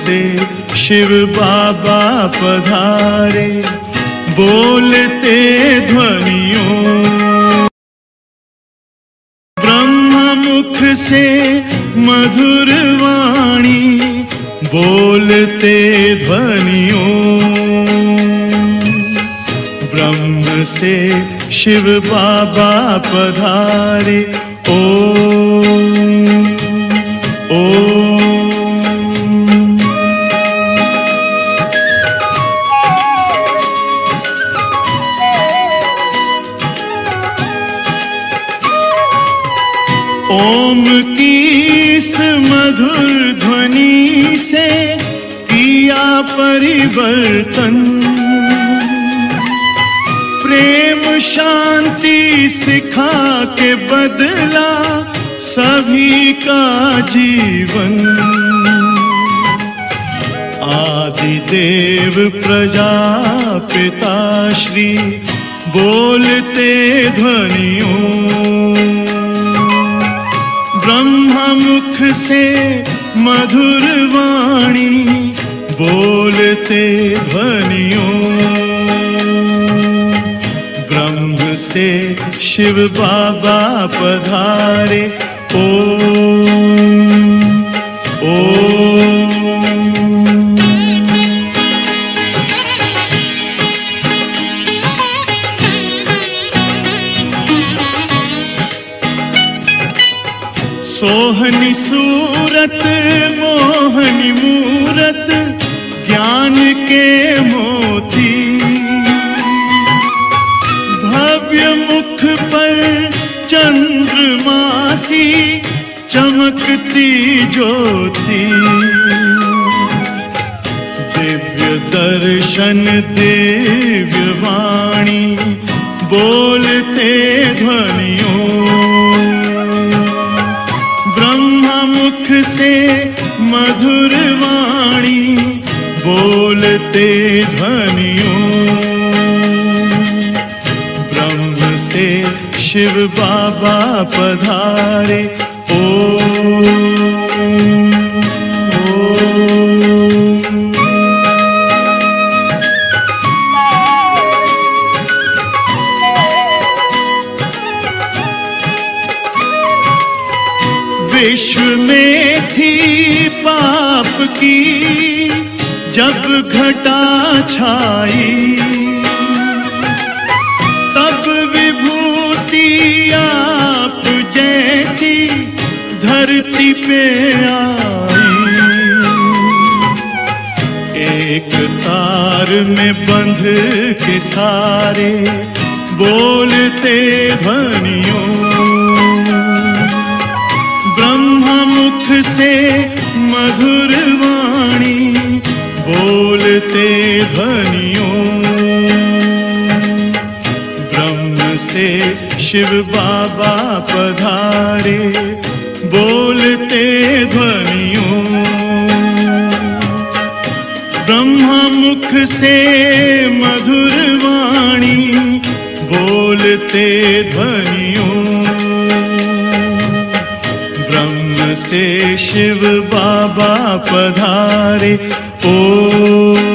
से शिव बाबा पधारे, बोलते ध्वनियों। ब्रह्म मुख से मधुर वाणी, बोलते ध्वनियों। ब्रह्म से शिव बाबा पधारे, ओम ओम। ओम की इस मधुर ध्वनि से किया परिवर्तन, प्रेम शांति सिखा के बदला सभी का जीवन। आदिदेव प्रजापिता श्री बोलते ध्वनियों। ब्रह्म मुख से मधुर वाणी, बोलते ध्वनियों। ब्रह्म से शिव बाबा पधारे, ओम ओम। सोहनी सूरत मोहनी मूरत, ज्ञान के मोती। भव्य मुख पर चंद्रमासी, चमकती ज्योति। दिव्य दर्शन दिव्य वाणी, बोलते ध्वनियों। मुख से मधुर वाणी, बोलते ध्वनियों। ब्रह्म से शिव बाबा पधारे, ओम ओम। विश्व में थी पाप की जब घटा छाई, तब विभूति आप जैसी धरती पे आई। एक तार में बंध के सारे, बोलते ध्वनियों। मुख से मधुर वाणी, बोलते ध्वनियों। ब्रह्म से शिव बाबा पधारे, बोलते ध्वनियों। ब्रह्म मुख से मधुर वाणी, बोलते ध्वनियों। से शिव बाबा पधारे, ओम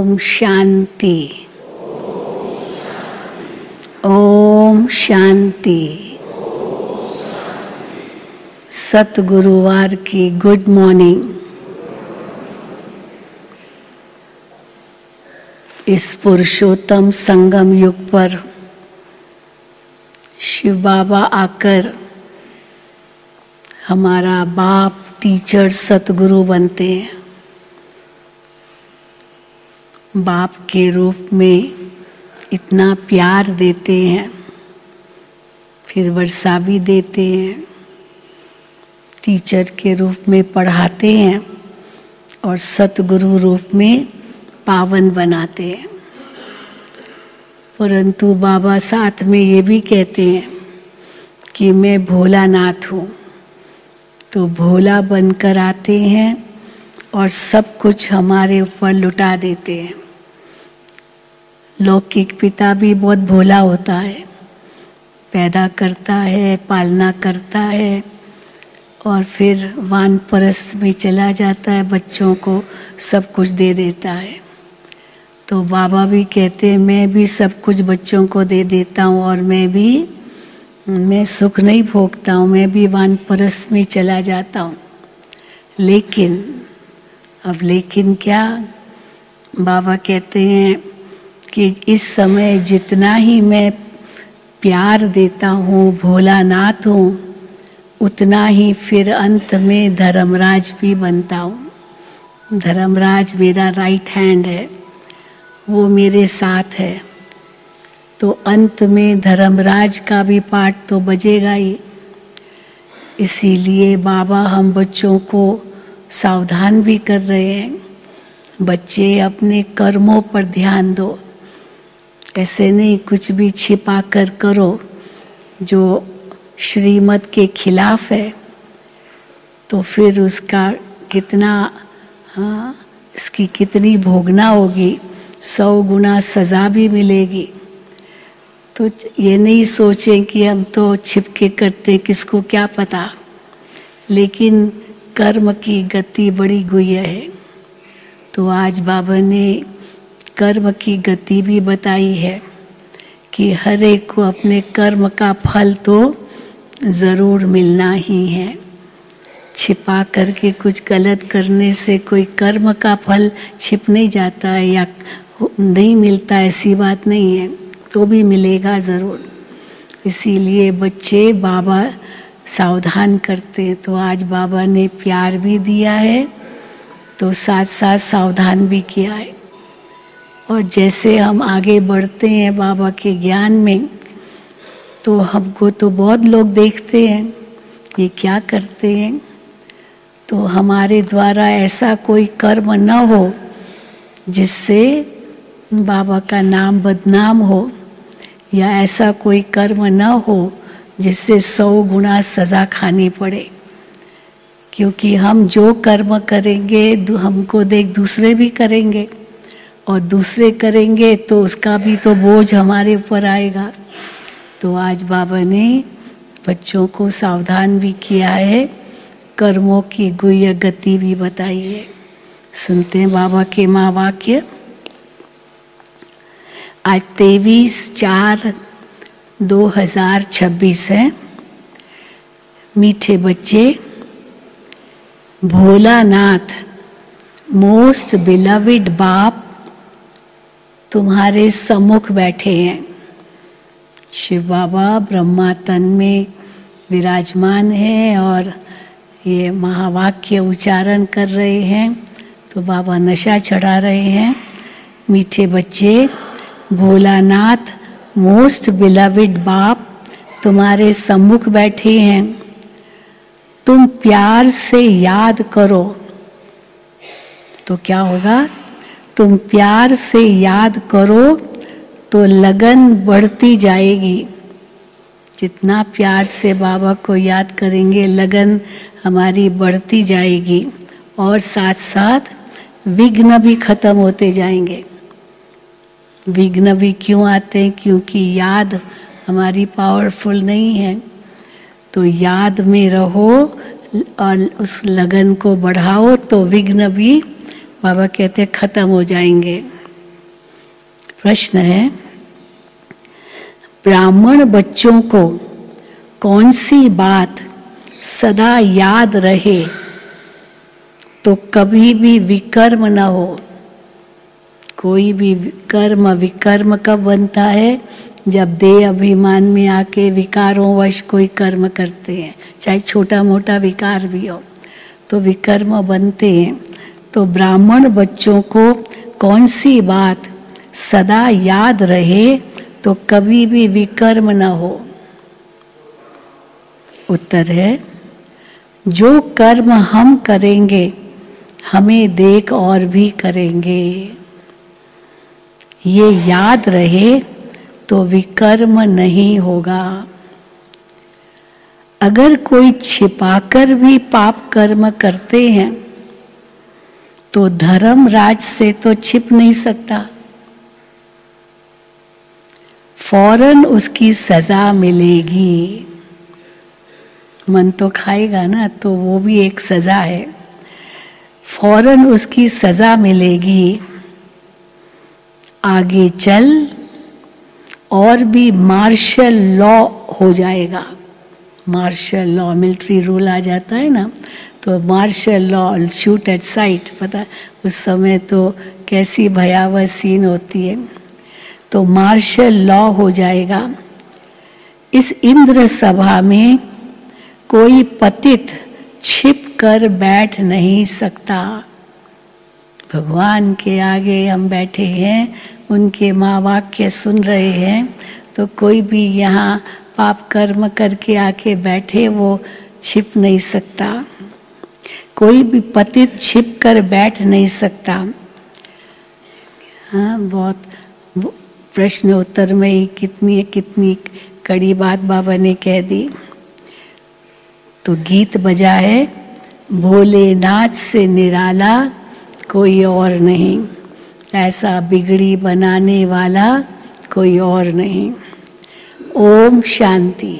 ओम शांति, ओम शांति। सतगुरुवार की गुड मॉर्निंग। इस पुरुषोत्तम संगम युग पर शिव बाबा आकर हमारा बाप, टीचर, सतगुरु बनते हैं। बाप के रूप में इतना प्यार देते हैं, फिर वर्षा भी देते हैं। टीचर के रूप में पढ़ाते हैं और सतगुरु रूप में पावन बनाते हैं। परंतु बाबा साथ में ये भी कहते हैं कि मैं भोलानाथ हूँ, तो भोला बनकर आते हैं और सब कुछ हमारे ऊपर लुटा देते हैं। लौकिक पिता भी बहुत भोला होता है, पैदा करता है, पालना करता है और फिर वानप्रस्थ में चला जाता है, बच्चों को सब कुछ दे देता है। तो बाबा भी कहते हैं मैं भी सब कुछ बच्चों को दे देता हूँ और मैं सुख नहीं भोगता हूँ, मैं भी वानप्रस्थ में चला जाता हूँ। लेकिन क्या? बाबा कहते हैं कि इस समय जितना ही मैं प्यार देता हूँ, भोलानाथ हूँ, उतना ही फिर अंत में धर्मराज भी बनता हूँ। धर्मराज मेरा राइट हैंड है, वो मेरे साथ है, तो अंत में धर्मराज का भी पार्ट तो बजेगा ही। इसीलिए बाबा हम बच्चों को सावधान भी कर रहे हैं, बच्चे अपने कर्मों पर ध्यान दो। ऐसे नहीं कुछ भी छिपा कर करो जो श्रीमत के खिलाफ है, तो फिर उसका कितना इसकी कितनी भोगना होगी, 100 गुना सज़ा भी मिलेगी। तो ये नहीं सोचें कि हम तो छिपके करते, किसको क्या पता। लेकिन कर्म की गति बड़ी गुह्य है। तो आज बाबा ने कर्म की गति भी बताई है कि हर एक को अपने कर्म का फल तो ज़रूर मिलना ही है। छिपा करके कुछ गलत करने से कोई कर्म का फल छिप नहीं जाता है या नहीं मिलता, ऐसी बात नहीं है, तो भी मिलेगा ज़रूर। इसीलिए बच्चे बाबा सावधान करते हैं। तो आज बाबा ने प्यार भी दिया है, तो साथ साथ सावधान भी किया है। और जैसे हम आगे बढ़ते हैं बाबा के ज्ञान में, तो हमको तो बहुत लोग देखते हैं ये क्या करते हैं। तो हमारे द्वारा ऐसा कोई कर्म न हो जिससे बाबा का नाम बदनाम हो, या ऐसा कोई कर्म न हो जिससे 100 गुना सज़ा खानी पड़े। क्योंकि हम जो कर्म करेंगे हमको देख दूसरे भी करेंगे, और दूसरे करेंगे तो उसका भी तो बोझ हमारे ऊपर आएगा। तो आज बाबा ने बच्चों को सावधान भी किया है, कर्मों की गुह्य गति भी बताई है। सुनते हैं बाबा के महावाक्य। आज 23/4/2026 है। मीठे बच्चे, भोलानाथ मोस्ट बिलविड बाप तुम्हारे सम्मुख बैठे हैं। शिव बाबा ब्रह्मा तन में विराजमान है और ये महावाक्य उच्चारण कर रहे हैं, तो बाबा नशा चढ़ा रहे हैं। मीठे बच्चे, भोलानाथ मोस्ट बिलविड बाप तुम्हारे सम्मुख बैठे हैं। तुम प्यार से याद करो तो क्या होगा? तुम प्यार से याद करो तो लगन बढ़ती जाएगी। जितना प्यार से बाबा को याद करेंगे, लगन हमारी बढ़ती जाएगी और साथ साथ विघ्न भी खत्म होते जाएंगे। विघ्न भी क्यों आते हैं? क्योंकि याद हमारी पावरफुल नहीं है। तो याद में रहो और उस लगन को बढ़ाओ तो विघ्न भी बाबा कहते हैं खत्म हो जाएंगे। प्रश्न है, ब्राह्मण बच्चों को कौन सी बात सदा याद रहे तो कभी भी विकर्म न हो? कोई भी कर्म विकर्म कब बनता है? जब देह अभिमान में आके विकारों वश कोई कर्म करते हैं, चाहे छोटा मोटा विकार भी हो तो विकर्म बनते हैं। तो ब्राह्मण बच्चों को कौन सी बात सदा याद रहे तो कभी भी विकर्म न हो? उत्तर है, जो कर्म हम करेंगे हमें देख और भी करेंगे। ये याद रहे तो विकर्म नहीं होगा। अगर कोई छिपाकर भी पाप कर्म करते हैं तो धर्मराज से तो छिप नहीं सकता, फौरन उसकी सजा मिलेगी। मन तो खाएगा ना, तो वो भी एक सजा है, फौरन उसकी सजा मिलेगी। आगे चल और भी मार्शल लॉ हो जाएगा। मार्शल लॉ, मिलिट्री रूल आ जाता है ना, तो martial law, shoot at sight, पता उस समय तो कैसी भयावह सीन होती है। तो मार्शल लॉ हो जाएगा। इस इंद्र सभा में कोई पतित छिप कर बैठ नहीं सकता। भगवान के आगे हम बैठे हैं, उनके महावाक्य सुन रहे हैं, तो कोई भी यहाँ पाप कर्म करके आके बैठे वो छिप नहीं सकता। कोई भी पतित छिप कर बैठ नहीं सकता। हाँ, बहुत प्रश्न उत्तर में ही कितनी कड़ी बात बाबा ने कह दी। तो गीत बजा है, भोलेनाथ से निराला कोई और नहीं, ऐसा बिगड़ी बनाने वाला कोई और नहीं। ओम शांति।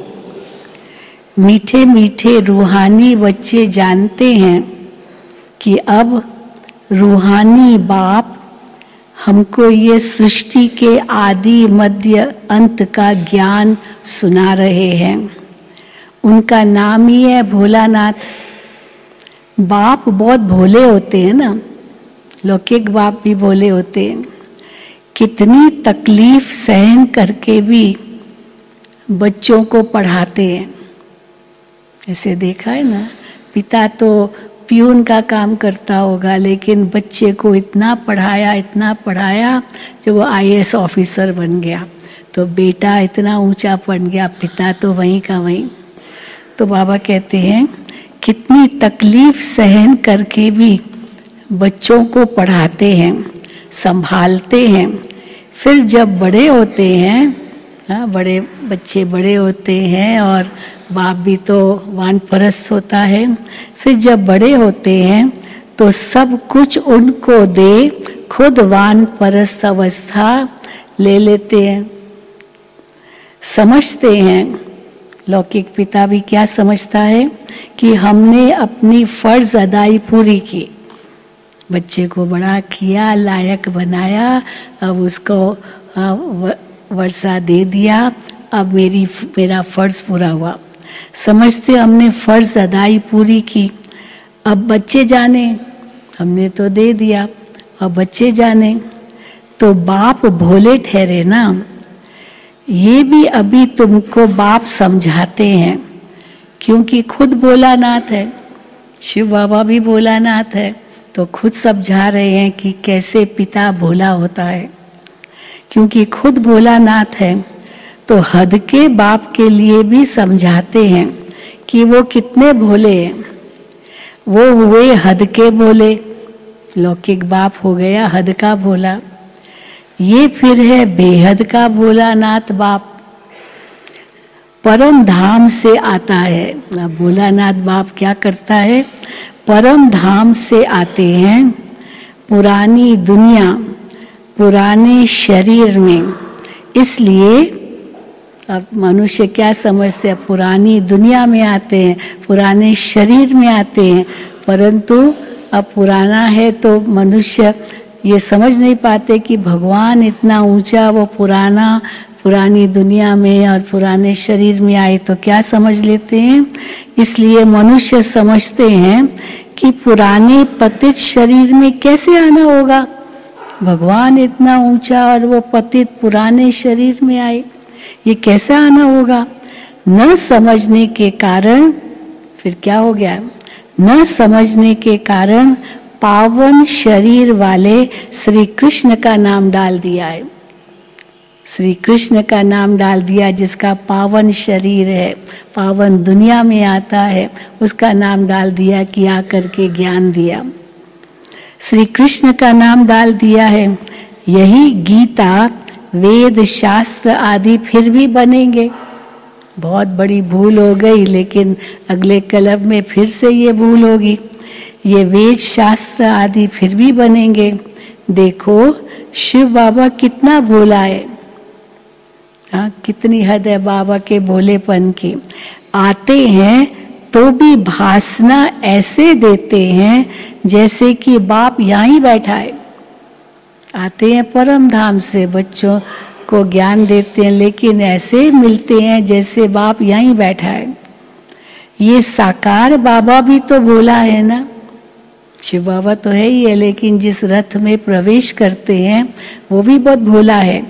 मीठे मीठे रूहानी बच्चे जानते हैं कि अब रूहानी बाप हमको ये सृष्टि के आदि मध्य अंत का ज्ञान सुना रहे हैं। उनका नाम ही है भोलानाथ। बाप बहुत भोले होते हैं ना, लौकिक बाप भी भोले होते हैं। कितनी तकलीफ सहन करके भी बच्चों को पढ़ाते हैं। ऐसे देखा है ना, पिता तो प्यून का काम करता होगा, लेकिन बच्चे को इतना पढ़ाया जो वो IAS ऑफिसर बन गया। तो बेटा इतना ऊंचा बन गया, पिता तो वहीं का वहीं। तो बाबा कहते हैं कितनी तकलीफ सहन करके भी बच्चों को पढ़ाते हैं, संभालते हैं। फिर जब बड़े होते हैं, बड़े बच्चे बड़े होते हैं और बाप भी तो वानप्रस्थ होता है। फिर जब बड़े होते हैं तो सब कुछ उनको दे खुद वानप्रस्थ अवस्था ले लेते हैं। समझते हैं, लौकिक पिता भी क्या समझता है कि हमने अपनी फर्ज अदाई पूरी की, बच्चे को बड़ा किया, लायक बनाया, अब उसको वर्षा दे दिया, अब मेरा फर्ज पूरा हुआ। समझते हमने फर्ज अदाई पूरी की, अब बच्चे जाने, हमने तो दे दिया, अब बच्चे जाने। तो बाप भोले ठहरे ना, ये भी अभी तुमको बाप समझाते हैं, क्योंकि खुद भोलानाथ है, शिव बाबा भी भोलानाथ है, तो खुद समझा रहे हैं कि कैसे पिता भोला होता है। क्योंकि खुद भोलानाथ है तो हद के बाप के लिए भी समझाते हैं कि वो कितने भोले हैं। वो हुए हद के भोले, लौकिक बाप हो गया हद का भोला। ये फिर है बेहद का भोलानाथ बाप, परम धाम से आता है। भोलानाथ बाप क्या करता है, परम धाम से आते हैं, पुरानी दुनिया पुराने शरीर में। इसलिए अब मनुष्य क्या समझते हैं, पुरानी दुनिया में आते हैं, पुराने शरीर में आते हैं, परंतु अब पुराना है तो मनुष्य ये समझ नहीं पाते कि भगवान इतना ऊंचा, वो पुरानी दुनिया में और पुराने शरीर में आए तो क्या समझ लेते हैं। इसलिए मनुष्य समझते हैं कि पुराने पतित शरीर में कैसे आना होगा, भगवान इतना ऊंचा और वो पतित पुराने शरीर में आए, ये कैसे आना होगा। न समझने के कारण फिर क्या हो गया, न समझने के कारण पावन शरीर वाले श्री कृष्ण का नाम डाल दिया है। श्री कृष्ण का नाम डाल दिया, जिसका पावन शरीर है, पावन दुनिया में आता है, उसका नाम डाल दिया कि आकर के ज्ञान दिया। श्री कृष्ण का नाम डाल दिया है। यही गीता, वेद, शास्त्र आदि फिर भी बनेंगे। बहुत बड़ी भूल हो गई, लेकिन अगले कल्प में फिर से ये भूल होगी। ये वेद शास्त्र आदि फिर भी बनेंगे। देखो शिव बाबा कितना भोला है, हाँ, कितनी हद है बाबा के भोलेपन की। आते हैं तो भी भाषणा ऐसे देते हैं जैसे कि बाप यहाँ ही बैठा है। आते हैं परम धाम से, बच्चों को ज्ञान देते हैं, लेकिन ऐसे मिलते हैं जैसे बाप यहाँ ही बैठा है। ये साकार बाबा भी तो भोला है ना, शिव बाबा तो है ही है, लेकिन जिस रथ में प्रवेश करते हैं वो भी बहुत भोला है।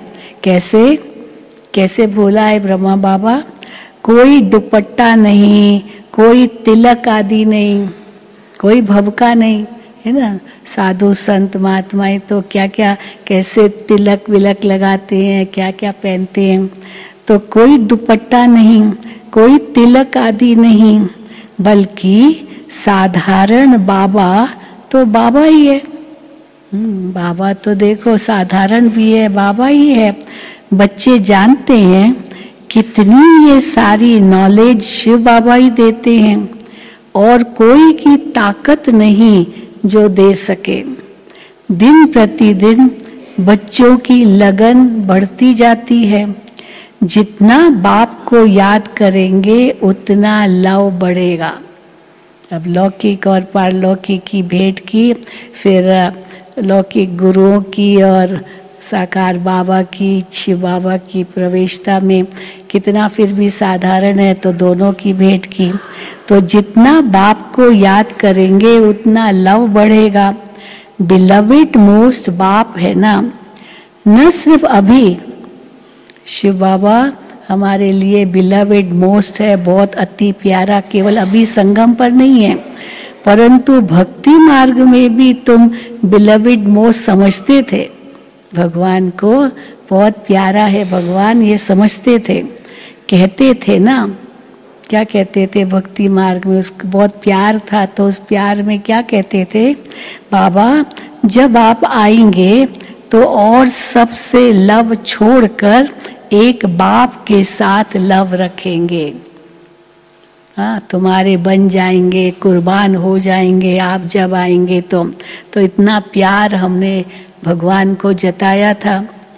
कैसे भोला है ब्रह्मा बाबा। कोई दुपट्टा नहीं, कोई तिलक आदि नहीं, कोई भभका नहीं, है ना। साधु संत महात्माएं तो क्या क्या कैसे तिलक विलक लगाते हैं, क्या क्या पहनते हैं। तो कोई दुपट्टा नहीं, कोई तिलक आदि नहीं, बल्कि साधारण बाबा तो बाबा ही है। बाबा तो देखो साधारण भी है, बाबा ही है। बच्चे जानते हैं कितनी ये सारी नॉलेज शिव बाबा ही देते हैं, और कोई की ताकत नहीं जो दे सके। दिन प्रतिदिन बच्चों की लगन बढ़ती जाती है। जितना बाप को याद करेंगे उतना लव बढ़ेगा। अब लौकिक और पारलौकिक की भेंट की, फिर लौकिक गुरुओं की और साकार बाबा की, शिव बाबा की प्रवेशता में कितना फिर भी साधारण है, तो दोनों की भेंट की। तो जितना बाप को याद करेंगे उतना लव बढ़ेगा। बिलविड मोस्ट बाप है ना। न सिर्फ अभी शिव बाबा हमारे लिए बिलविड मोस्ट है, बहुत अति प्यारा, केवल अभी संगम पर नहीं है, परंतु भक्ति मार्ग में भी तुम बिलविड मोस्ट समझते थे। भगवान को बहुत प्यारा है भगवान, ये समझते थे, कहते थे ना। क्या कहते थे भक्ति मार्ग में, उसको बहुत प्यार था, तो उस प्यार में क्या कहते थे, बाबा जब आप आएंगे तो और सबसे लव छोड़कर एक बाप के साथ लव रखेंगे। हाँ, तुम्हारे बन जाएंगे, कुर्बान हो जाएंगे आप जब आएंगे तो इतना प्यार हमने भगवान को जताया था।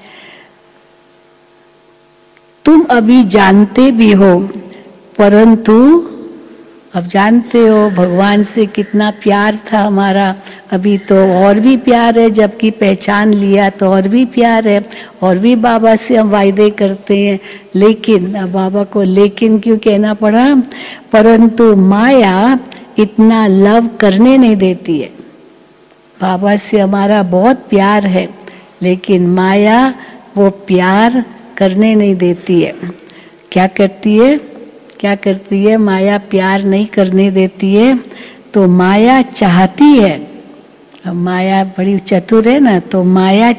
तुम अभी जानते भी हो, परंतु अब जानते हो भगवान से कितना प्यार था हमारा, अभी तो और भी प्यार है, जबकि पहचान लिया तो और भी प्यार है, और भी बाबा से हम वायदे करते हैं। लेकिन अब बाबा को लेकिन क्यों कहना पड़ा, परंतु माया इतना लव करने नहीं देती है। बाबा से हमारा बहुत प्यार है, लेकिन माया वो प्यार करने नहीं देती है। क्या करती है माया, प्यार नहीं करने देती है। तो माया चाहती है, अब माया बड़ी चतुर है ना, तो माया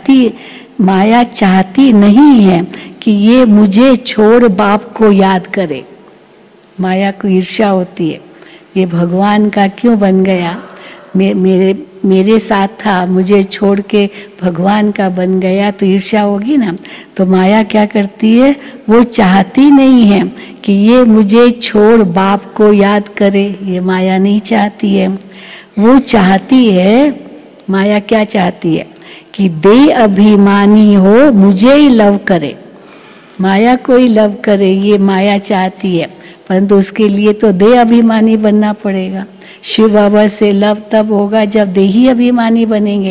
चाहती नहीं है कि ये मुझे छोड़ बाप को याद करे। माया को ईर्ष्या होती है, ये भगवान का क्यों बन गया, मेरे साथ था, मुझे छोड़ के भगवान का बन गया, तो ईर्ष्या होगी ना। तो माया क्या करती है, वो चाहती नहीं है कि ये मुझे छोड़ बाप को याद करे, ये माया नहीं चाहती है। वो चाहती है, माया क्या चाहती है कि दे अभिमानी हो, मुझे ही लव करे, माया को ही लव करे, ये माया चाहती है। परंतु उसके लिए तो दे अभिमानी बनना पड़ेगा। शिव बाबा से लव तब होगा जब देही अभिमानी बनेंगे।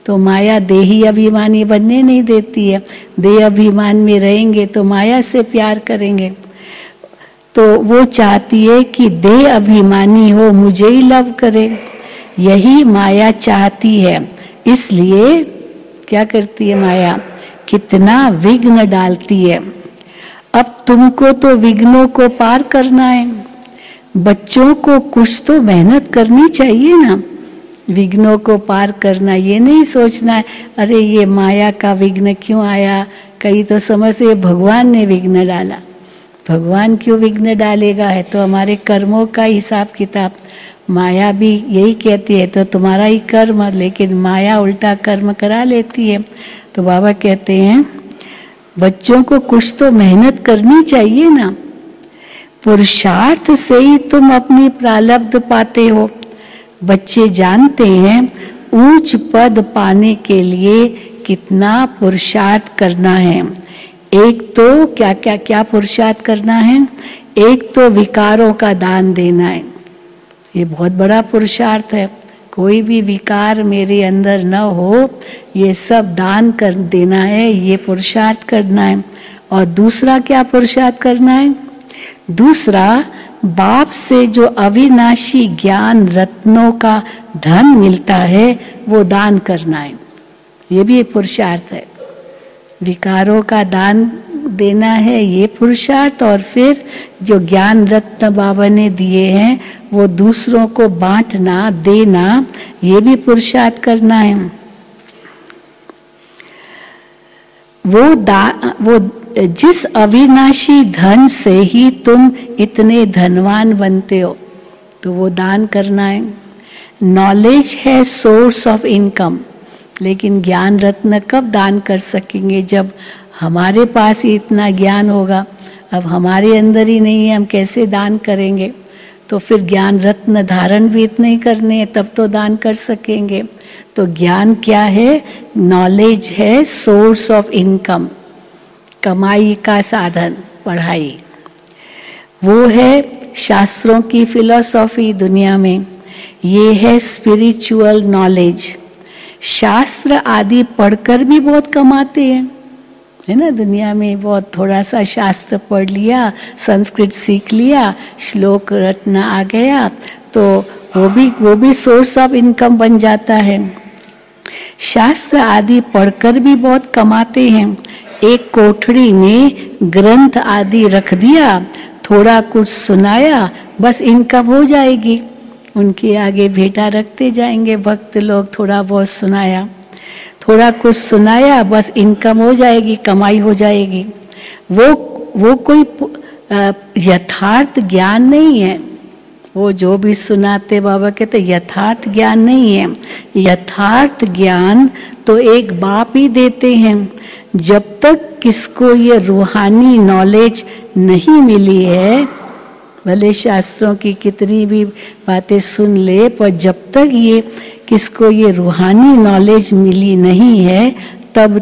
तो माया देही अभिमानी बनने नहीं देती है। देह अभिमान में रहेंगे तो माया से प्यार करेंगे। तो वो चाहती है कि देह अभिमानी हो, मुझे ही लव करे, यही माया चाहती है। इसलिए क्या करती है माया, कितना विघ्न डालती है। अब तुमको तो विघ्नों को पार करना है, बच्चों को कुछ तो मेहनत करनी चाहिए ना। विघ्नों को पार करना, ये नहीं सोचना है अरे ये माया का विघ्न क्यों आया। कई तो समझ से भगवान ने विघ्न डाला। भगवान क्यों विघ्न डालेगा, है तो हमारे कर्मों का हिसाब किताब। माया भी यही कहती है तो तुम्हारा ही कर्म, लेकिन माया उल्टा कर्म करा लेती है। तो बाबा कहते हैं बच्चों को कुछ तो मेहनत करनी चाहिए ना। पुरुषार्थ से ही तुम अपनी प्रारब्ध पाते हो। बच्चे जानते हैं ऊंच पद पाने के लिए कितना पुरुषार्थ करना है। एक तो क्या पुरुषार्थ करना है, एक तो विकारों का दान देना है। ये बहुत बड़ा पुरुषार्थ है। कोई भी विकार मेरे अंदर न हो, ये सब दान कर देना है, ये पुरुषार्थ करना है। और दूसरा क्या पुरुषार्थ करना है, दूसरा बाप से जो अविनाशी ज्ञान रत्नों का धन मिलता है वो दान करना है। ये भी एक पुरुषार्थ है। विकारों का दान देना है ये पुरुषार्थ, और फिर जो ज्ञान रत्न बाबा ने दिए हैं वो दूसरों को बांटना देना, ये भी पुरुषार्थ करना है। वो जिस अविनाशी धन से ही तुम इतने धनवान बनते हो, तो वो दान करना है। नॉलेज है सोर्स ऑफ इनकम, लेकिन ज्ञान रत्न कब दान कर सकेंगे जब हमारे पास ही इतना ज्ञान होगा। अब हमारे अंदर ही नहीं है, हम कैसे दान करेंगे। तो फिर ज्ञान रत्न धारण भी इतने ही करने हैं, तब तो दान कर सकेंगे। तो ज्ञान क्या है, नॉलेज है सोर्स ऑफ इनकम, कमाई का साधन, पढ़ाई। वो है शास्त्रों की फिलॉसफी दुनिया में, ये है स्पिरिचुअल नॉलेज। शास्त्र आदि पढ़कर भी बहुत कमाते हैं, है ना। दुनिया में बहुत थोड़ा सा शास्त्र पढ़ लिया, संस्कृत सीख लिया, श्लोक रटना आ गया, तो वो भी सोर्स ऑफ इनकम बन जाता है। शास्त्र आदि पढ़कर भी बहुत कमाते हैं। एक कोठड़ी में ग्रंथ आदि रख दिया, थोड़ा कुछ सुनाया, बस इनकम हो जाएगी। उनके आगे भेंटा रखते जाएंगे भक्त लोग, थोड़ा बहुत सुनाया, थोड़ा कुछ सुनाया, बस इनकम हो जाएगी, कमाई हो जाएगी। वो कोई यथार्थ ज्ञान नहीं है। वो जो भी सुनाते बाबा कहते यथार्थ ज्ञान नहीं है। यथार्थ ज्ञान तो एक बाप ही देते हैं। जब तक किसको ये रूहानी नॉलेज नहीं मिली है, भले शास्त्रों की कितनी भी बातें सुन ले, पर जब तक ये किसको ये रूहानी नॉलेज मिली नहीं है, तब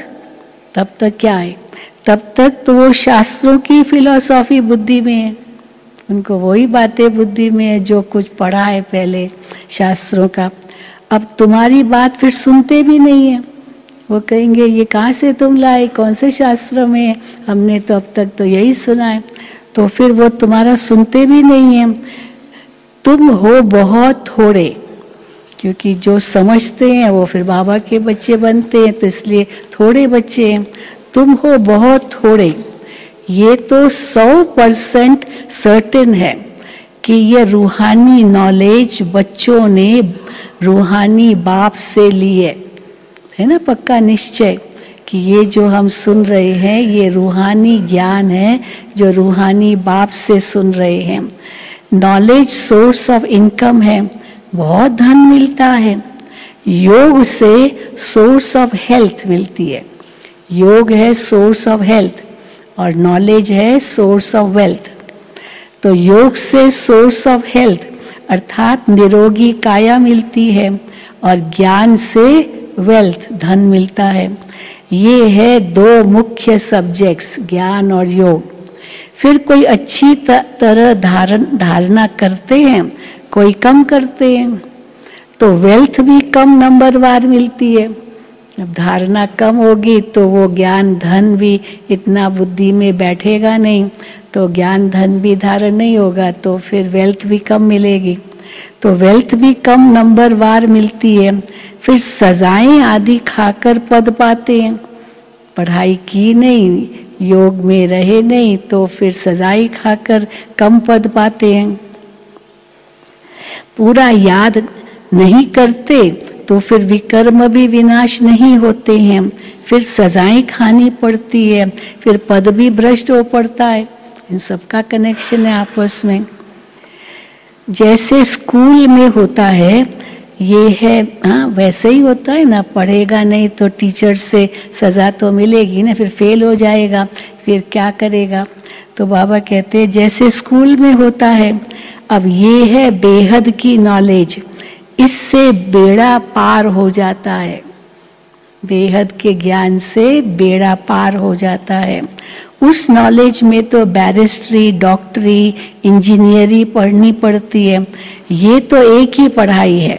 तक क्या है, तब तक तो वो शास्त्रों की फिलॉसफी बुद्धि में है। उनको वही बातें बुद्धि में है जो कुछ पढ़ा है पहले शास्त्रों का। अब तुम्हारी बात फिर सुनते भी नहीं है। वो कहेंगे ये कहाँ से तुम लाए, कौन से शास्त्र में, हमने तो अब तक तो यही सुना है। तो फिर वो तुम्हारा सुनते भी नहीं है। तुम हो बहुत थोड़े, क्योंकि जो समझते हैं वो फिर बाबा के बच्चे बनते हैं, तो इसलिए थोड़े बच्चे हैं। तुम हो बहुत थोड़े, ये तो 100% सर्टेन है कि ये रूहानी नॉलेज बच्चों ने रूहानी बाप से लिए, है ना, पक्का निश्चय कि ये जो हम सुन रहे हैं ये रूहानी ज्ञान है जो रूहानी बाप से सुन रहे हैं। नॉलेज सोर्स ऑफ इनकम है, बहुत धन मिलता है। योग से सोर्स ऑफ हेल्थ मिलती है। योग है सोर्स ऑफ हेल्थ और नॉलेज है सोर्स ऑफ वेल्थ। तो योग से सोर्स ऑफ हेल्थ अर्थात निरोगी काया मिलती है, और ज्ञान से वेल्थ धन मिलता है। ये है दो मुख्य सब्जेक्ट्स, ज्ञान और योग। फिर कोई अच्छी तरह धारणा करते हैं, कोई कम करते हैं। तो वेल्थ भी कम नंबरवार मिलती है। अब धारणा कम होगी तो वो ज्ञान धन भी इतना बुद्धि में बैठेगा नहीं, तो ज्ञान धन भी धारण नहीं होगा, तो फिर वेल्थ भी कम मिलेगी। तो वेल्थ भी कम नंबरवार मिलती है। फिर सजाएं आदि खाकर पद पाते हैं। पढ़ाई की नहीं, योग में रहे नहीं, तो फिर सजाएं खाकर कम पद पाते हैं। पूरा याद नहीं करते तो फिर विकर्म भी विनाश नहीं होते हैं। फिर सजाएं खानी पड़ती है, फिर पद भी भ्रष्ट हो पड़ता है। इन सबका कनेक्शन है आपस में। जैसे स्कूल में होता है, ये है, हाँ वैसे ही होता है ना। पढ़ेगा नहीं तो टीचर से सजा तो मिलेगी ना, फिर फेल हो जाएगा, फिर क्या करेगा। तो बाबा कहते हैं जैसे स्कूल में होता है, अब ये है बेहद की नॉलेज, इससे बेड़ा पार हो जाता है। बेहद के ज्ञान से बेड़ा पार हो जाता है। उस नॉलेज में तो बैरिस्ट्री, डॉक्टरी, इंजीनियरिंग पढ़नी पड़ती है। ये तो एक ही पढ़ाई है।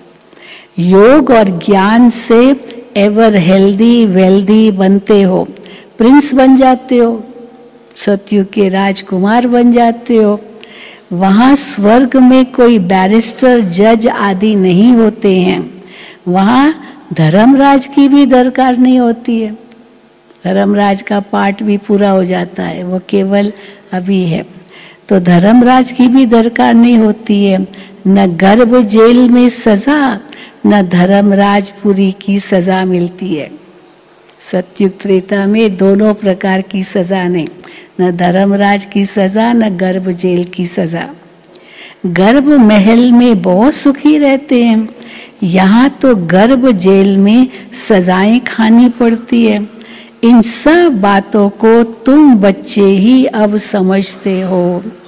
योग और ज्ञान से एवर हेल्दी वेल्दी बनते हो, प्रिंस बन जाते हो, सतयुग के राजकुमार बन जाते हो। वहाँ स्वर्ग में कोई बैरिस्टर, जज आदि नहीं होते हैं। वहाँ धर्मराज की भी दरकार नहीं होती है। धर्मराज का पार्ट भी पूरा हो जाता है, वो केवल अभी है। तो धर्मराज की भी दरकार नहीं होती है। न गर्भ जेल में सजा, न धर्मराजपुरी की सजा मिलती है। सतयुग त्रेता में दोनों प्रकार की सजा नहीं, न धर्मराज की सजा, न गर्भ जेल की सजा। गर्भ महल में बहुत सुखी रहते हैं, यहाँ तो गर्भ जेल में सजाएं खानी पड़ती है। इन सब बातों को तुम बच्चे ही अब समझते हो।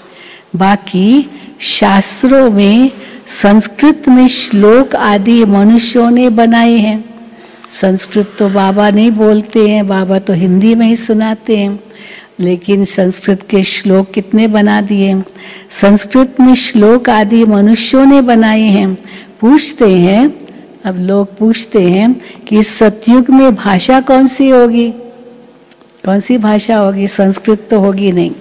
बाकी शास्त्रों में, संस्कृत में श्लोक आदि मनुष्यों ने बनाए हैं। संस्कृत तो बाबा नहीं बोलते हैं, बाबा तो हिंदी में ही सुनाते हैं, लेकिन संस्कृत के श्लोक कितने बना दिए। संस्कृत में श्लोक आदि मनुष्यों ने बनाए हैं। पूछते हैं, अब लोग पूछते हैं कि सतयुग में भाषा कौन सी होगी, कौन सी भाषा होगी, संस्कृत तो होगी नहीं।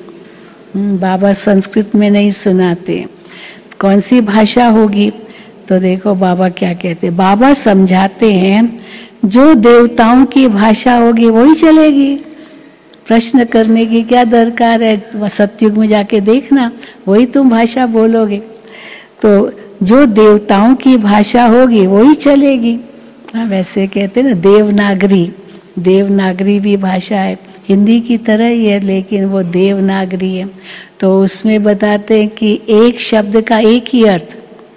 बाबा संस्कृत में नहीं सुनाते, कौन सी भाषा होगी। तो देखो बाबा क्या कहते, बाबा समझाते हैं जो देवताओं की भाषा होगी वही चलेगी। प्रश्न करने की क्या दरकार है, सतयुग में जाके देखना, वही तुम भाषा बोलोगे। तो जो देवताओं की भाषा होगी वही चलेगी। वैसे कहते ना देवनागरी, देवनागरी भी भाषा है, हिंदी की तरह ही है, लेकिन वो देवनागरी है। तो उसमें बताते हैं कि एक शब्द का एक ही अर्थ।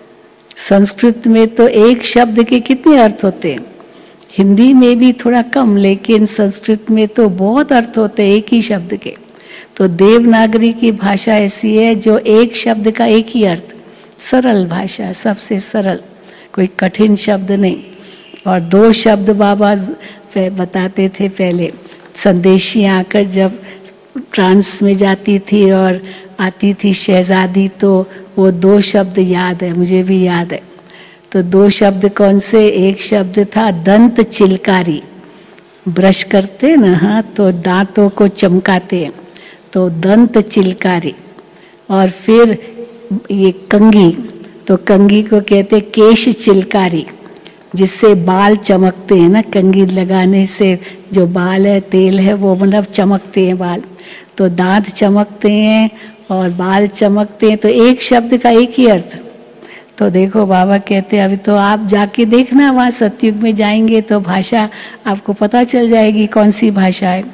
संस्कृत में तो एक शब्द के कितने अर्थ होते हैं, हिंदी में भी थोड़ा कम, लेकिन संस्कृत में तो बहुत अर्थ होते हैं एक ही शब्द के। तो देवनागरी की भाषा ऐसी है जो एक शब्द का एक ही अर्थ, सरल भाषा, सबसे सरल, कोई कठिन शब्द नहीं। और दो शब्द बाबा बताते थे पहले। संदेशी आकर जब ट्रांस में जाती थी और आती थी शहजादी, तो वो दो शब्द याद है, मुझे भी याद है। तो दो शब्द कौन से, एक शब्द था दंत चिलकारी, ब्रश करते ना, हाँ, तो दांतों को चमकाते हैं, तो दंत चिलकारी। और फिर ये कंघी, तो कंघी को कहते केश चिलकारी, जिससे बाल चमकते हैं ना, कंघी लगाने से जो बाल है, तेल है, वो मतलब चमकते हैं बाल। तो दांत चमकते हैं और बाल चमकते हैं, तो एक शब्द का एक ही अर्थ। तो देखो बाबा कहते हैं अभी तो आप जाके देखना, वहाँ सतयुग में जाएंगे तो भाषा आपको पता चल जाएगी कौन सी भाषा है।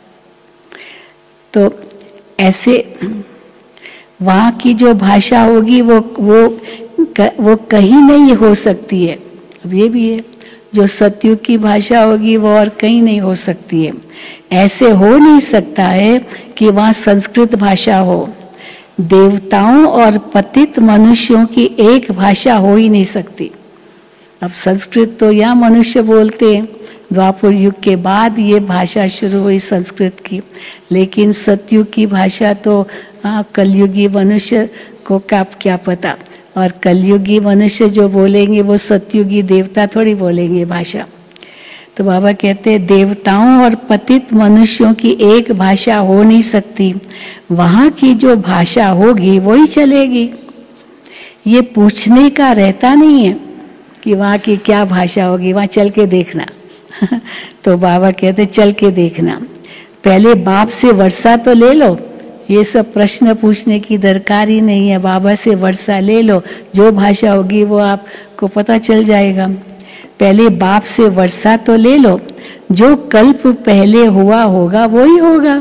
तो ऐसे वहाँ की जो भाषा होगी वो कहीं नहीं हो सकती है। अब ये भी है, जो सतयुग की भाषा होगी वो और कहीं नहीं हो सकती है। ऐसे हो नहीं सकता है कि वहाँ संस्कृत भाषा हो। देवताओं और पतित मनुष्यों की एक भाषा हो ही नहीं सकती। अब संस्कृत तो यहाँ मनुष्य बोलते हैं, द्वापर युग के बाद ये भाषा शुरू हुई संस्कृत की, लेकिन सतयुग की भाषा तो कलयुगी मनुष्य को क्या पता। और कलयुगी मनुष्य जो बोलेंगे वो सतयुगी देवता थोड़ी बोलेंगे भाषा। तो बाबा कहते हैं देवताओं और पतित मनुष्यों की एक भाषा हो नहीं सकती, वहां की जो भाषा होगी वही चलेगी। ये पूछने का रहता नहीं है कि वहाँ की क्या भाषा होगी, वहाँ चल के देखना। तो बाबा कहते चल के देखना, पहले बाप से वर्षा तो ले लो, ये सब प्रश्न पूछने की दरकार ही नहीं है। बाबा से वर्षा ले लो, जो भाषा होगी वो आपको पता चल जाएगा। पहले बाप से वर्षा तो ले लो, जो कल्प पहले हुआ होगा वही होगा।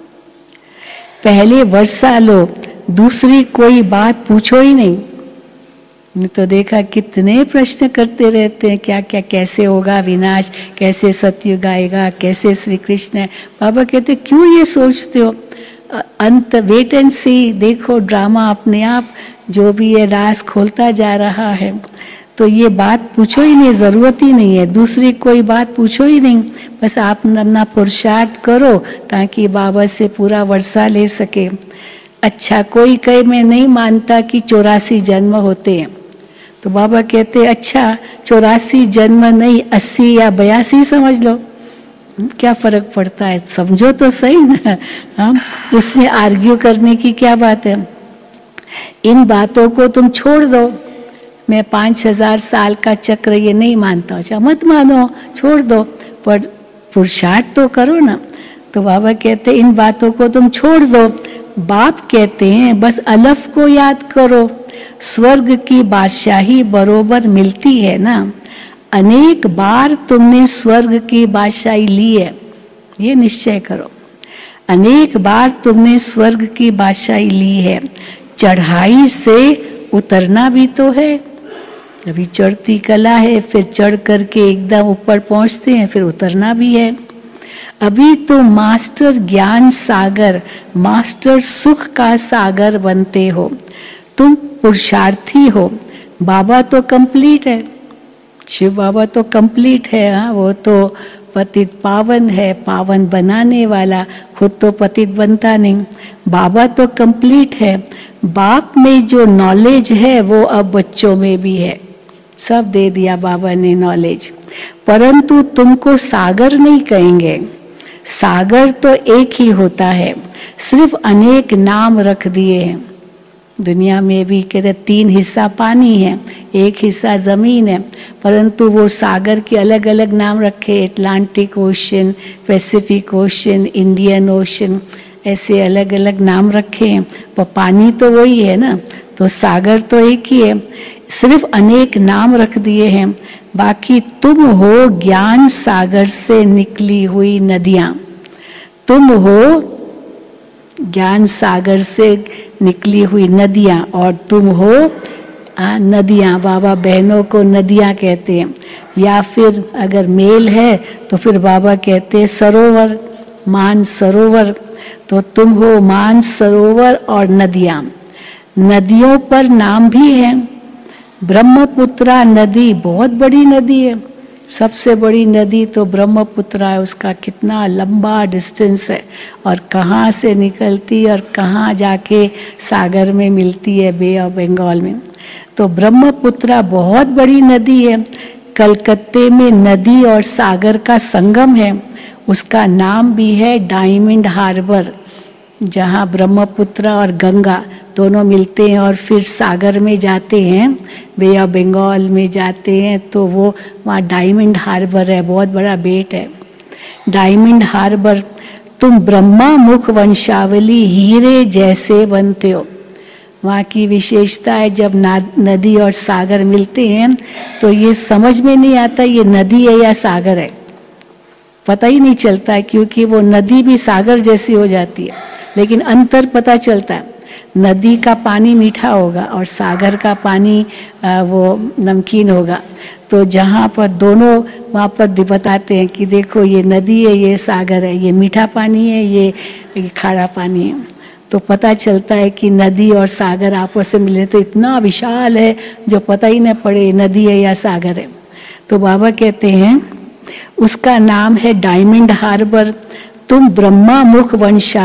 पहले वर्षा लो, दूसरी कोई बात पूछो ही नहीं। तो देखा कितने प्रश्न करते रहते हैं, क्या क्या कैसे होगा विनाश, कैसे सतयुग आएगा, कैसे श्री कृष्ण है। बाबा कहते क्यों ये सोचते हो, अंत वेट एंड सी, देखो ड्रामा अपने आप जो भी है रास खोलता जा रहा है। तो ये बात पूछो ही नहीं, जरूरत ही नहीं है, दूसरी कोई बात पूछो ही नहीं, बस आप अपना पुरुषार्थ करो ताकि बाबा से पूरा वर्षा ले सके। अच्छा कोई कहे मैं नहीं मानता कि 84 जन्म होते हैं, तो बाबा कहते अच्छा 84 जन्म नहीं 80 या 82 समझ लो, क्या फर्क पड़ता है, समझो तो सही ना। हम उसमें आर्ग्यू करने की क्या बात है। इन बातों को तुम छोड़ दो, मैं 5000 साल का चक्र ये नहीं मानता, अच्छा मत मानो, छोड़ दो, पर पुरुषार्थ तो करो ना। तो बाबा कहते इन बातों को तुम छोड़ दो। बाप कहते हैं बस अलफ को याद करो, स्वर्ग की बादशाही बरोबर मिलती है ना। अनेक बार तुमने स्वर्ग की बादशाही ली है, ये निश्चय करो। अनेक बार तुमने स्वर्ग की बादशाही ली है, चढ़ाई से उतरना भी तो है। अभी चढ़ती कला है, फिर चढ़ करके एकदम ऊपर पहुंचते हैं, फिर उतरना भी है। अभी तो मास्टर ज्ञान सागर, मास्टर सुख का सागर बनते हो। तुम पुरुषार्थी हो, बाबा तो कंप्लीट है, शिव बाबा तो कंप्लीट है। हाँ वो तो पतित पावन है, पावन बनाने वाला, खुद तो पतित बनता नहीं। बाबा तो कंप्लीट है, बाप में जो नॉलेज है वो अब बच्चों में भी है, सब दे दिया बाबा ने नॉलेज। परंतु तुमको सागर नहीं कहेंगे, सागर तो एक ही होता है, सिर्फ अनेक नाम रख दिए हैं। दुनिया में भी कहते 3 हिस्सा पानी है, 1 हिस्सा जमीन है, परंतु वो सागर के अलग अलग नाम रखे, Atlantic ocean, Pacific ocean, Indian ocean, ऐसे अलग अलग नाम रखे हैं। पर पानी तो वही है ना, तो सागर तो एक ही है, सिर्फ अनेक नाम रख दिए हैं। बाकी तुम हो ज्ञान सागर से निकली हुई नदियां, तुम हो ज्ञान सागर से निकली हुई नदियां, और तुम हो नदियां। बाबा बहनों को नदियां कहते हैं, या फिर अगर मेल है तो फिर बाबा कहते हैं सरोवर, मान सरोवर। तो तुम हो मान सरोवर और नदियां। नदियों पर नाम भी है, ब्रह्मपुत्रा नदी बहुत बड़ी नदी है, सबसे बड़ी नदी तो ब्रह्मपुत्रा है, उसका कितना लंबा डिस्टेंस है, और कहाँ से निकलती और कहाँ जाके सागर में मिलती है, बे ऑफ बंगाल में। तो ब्रह्मपुत्रा बहुत बड़ी नदी है। कलकत्ते में नदी और सागर का संगम है, उसका नाम भी है डायमंड हार्बर, जहाँ ब्रह्मपुत्रा और गंगा दोनों मिलते हैं और फिर सागर में जाते हैं, बे ऑफ बंगाल में जाते हैं, तो वो वहाँ डायमंड हार्बर है, बहुत बड़ा बेट है डायमंड हार्बर। तुम ब्रह्मा मुख वंशावली हीरे जैसे बनते हो। वहाँ की विशेषता है जब नदी और सागर मिलते हैं तो ये समझ में नहीं आता ये नदी है या सागर है, पता ही नहीं चलता है, क्योंकि वो नदी भी सागर जैसी हो जाती है, लेकिन अंतर पता चलता है। नदी का पानी मीठा होगा और सागर का पानी वो नमकीन होगा। तो जहाँ पर दोनों वहाँ पर बताते हैं कि देखो ये नदी है, ये सागर है, ये मीठा पानी है, ये खारा पानी है। तो पता चलता है कि नदी और सागर आपस में मिले तो इतना विशाल है जो पता ही न पड़े नदी है या सागर है। तो बाबा कहते हैं उसका नाम है डायमंड हार्बर। तुम ब्रह्मा मुख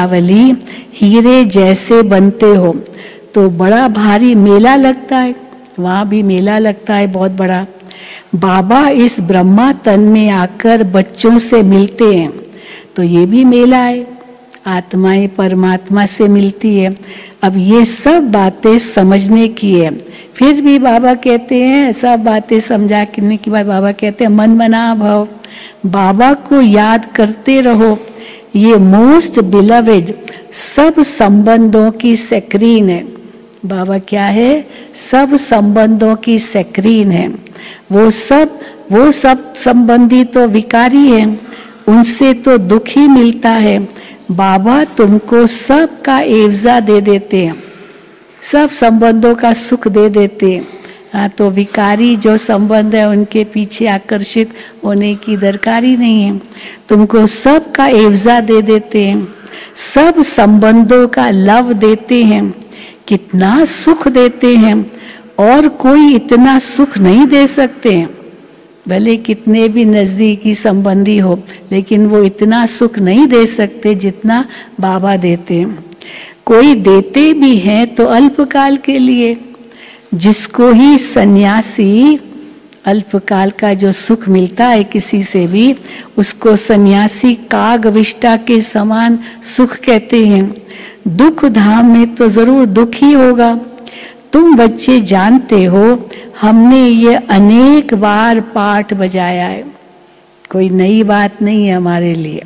वंशावली हीरे जैसे बनते हो। तो बड़ा भारी मेला लगता है, वहाँ भी मेला लगता है बहुत बड़ा। बाबा इस ब्रह्मा तन में आकर बच्चों से मिलते हैं, तो ये भी मेला है, आत्माएं परमात्मा से मिलती है। अब ये सब बातें समझने की है। फिर भी बाबा कहते हैं, सब बातें समझा करने के बाद बाबा कहते हैं मन मना भव, बाबा को याद करते रहो। ये मोस्ट बिलवेड सब संबंधों की स्क्रीन है। बाबा क्या है? सब संबंधों की स्क्रीन है। वो सब संबंधी तो विकारी है, उनसे तो दुख ही मिलता है। बाबा तुमको सब का एवजा दे देते हैं, सब संबंधों का सुख दे देते हैं। हाँ, तो विकारी जो संबंध है उनके पीछे आकर्षित होने की दरकार ही नहीं है। तुमको सब का एवजा दे देते हैं, सब संबंधों का लव देते हैं, कितना सुख देते हैं, और कोई इतना सुख नहीं दे सकते हैं। भले कितने भी नजदीकी संबंधी हो, लेकिन वो इतना सुख नहीं दे सकते जितना बाबा देते हैं। कोई देते भी हैं तो अल्पकाल के लिए। जिसको ही सन्यासी अल्पकाल का जो सुख मिलता है किसी से भी, उसको सन्यासी कागविष्टा के समान सुख कहते हैं। दुख धाम में तो जरूर दुख ही होगा। तुम बच्चे जानते हो, हमने ये अनेक बार पाठ बजाया है, कोई नई बात नहीं है हमारे लिए।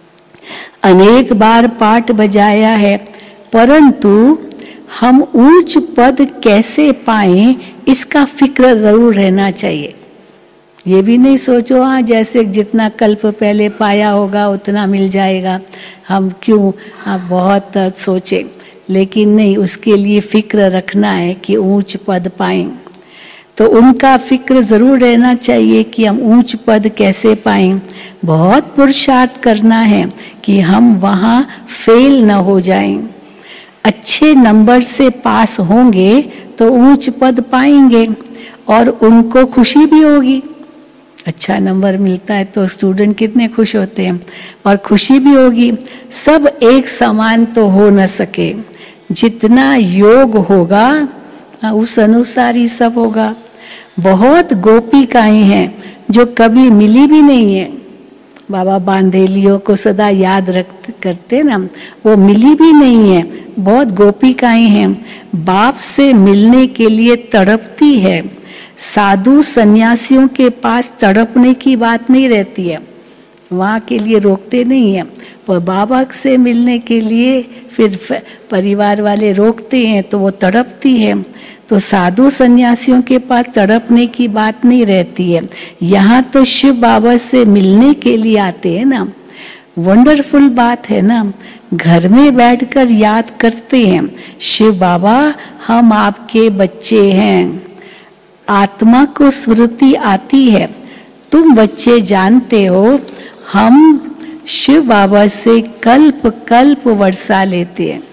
अनेक बार पाठ बजाया है, परंतु हम ऊंच पद कैसे पाएं इसका फिक्र जरूर रहना चाहिए। ये भी नहीं सोचो हाँ जैसे जितना कल्प पहले पाया होगा उतना मिल जाएगा, हम क्यों बहुत सोचे। लेकिन नहीं, उसके लिए फिक्र रखना है कि ऊंच पद पाएं। तो उनका फिक्र जरूर रहना चाहिए कि हम ऊंच पद कैसे पाएं। बहुत पुरुषार्थ करना है कि हम वहाँ फेल न हो जाएं। अच्छे नंबर से पास होंगे तो ऊंच पद पाएंगे और उनको खुशी भी होगी। अच्छा नंबर मिलता है तो स्टूडेंट कितने खुश होते हैं, और खुशी भी होगी। सब एक समान तो हो न सके, जितना योग होगा उस अनुसार ही सब होगा। बहुत गोपिकाएं हैं जो कभी मिली भी नहीं है। बाबा बांधेलियों को सदा याद करते ना, वो मिली भी नहीं है। बहुत गोपिकाएं हैं, बाप से मिलने के लिए तड़पती है। साधु सन्यासियों के पास तड़पने की बात नहीं रहती है, वहाँ के लिए रोकते नहीं है। पर बाबा से मिलने के लिए फिर परिवार वाले रोकते हैं तो वो तड़पती है। तो साधु सन्यासियों के पास तड़पने की बात नहीं रहती है। यहाँ तो शिव बाबा से मिलने के लिए आते हैं ना, वंडरफुल बात है ना। घर में बैठकर याद करते हैं, शिव बाबा हम आपके बच्चे हैं। आत्मा को स्मृति आती है, तुम बच्चे जानते हो हम शिव बाबा से कल्प कल्प वर्षा लेते हैं।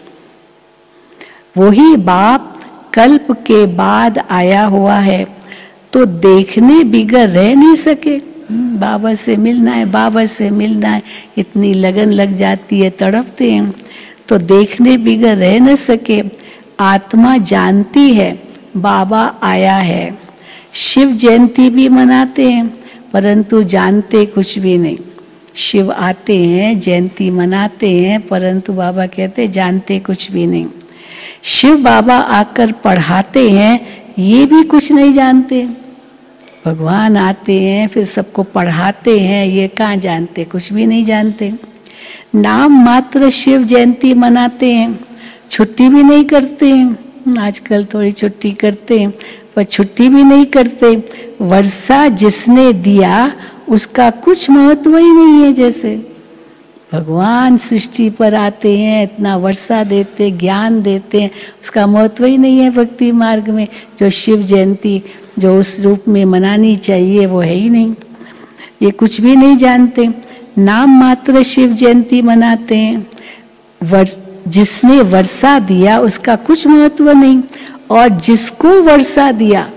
वही बाप कल्प के बाद आया हुआ है, तो देखने बिगर रह नहीं सके। बाबा से मिलना है, बाबा से मिलना है, इतनी लगन लग जाती है, तड़पते हैं, तो देखने बिगर रह न सके। आत्मा जानती है बाबा आया है। शिव जयंती भी मनाते हैं, परंतु जानते कुछ भी नहीं। शिव आते हैं, जयंती मनाते हैं, परंतु बाबा कहते जानते कुछ भी नहीं। शिव बाबा आकर पढ़ाते हैं, ये भी कुछ नहीं जानते। भगवान आते हैं फिर सबको पढ़ाते हैं, ये कहाँ जानते, कुछ भी नहीं जानते। नाम मात्र शिव जयंती मनाते हैं, छुट्टी भी नहीं करते हैं। आजकल थोड़ी छुट्टी करते हैं, पर छुट्टी भी नहीं करते। वर्षा जिसने दिया उसका कुछ महत्व ही नहीं है। जैसे भगवान सृष्टि पर आते हैं, इतना वर्षा देते, ज्ञान देते हैं, उसका महत्व ही नहीं है भक्ति मार्ग में। जो शिव जयंती जो उस रूप में मनानी चाहिए वो है ही नहीं। ये कुछ भी नहीं जानते, नाम मात्र शिव जयंती मनाते हैं। जिसने वर्षा दिया उसका कुछ महत्व नहीं, और जिसको वर्षा दिया,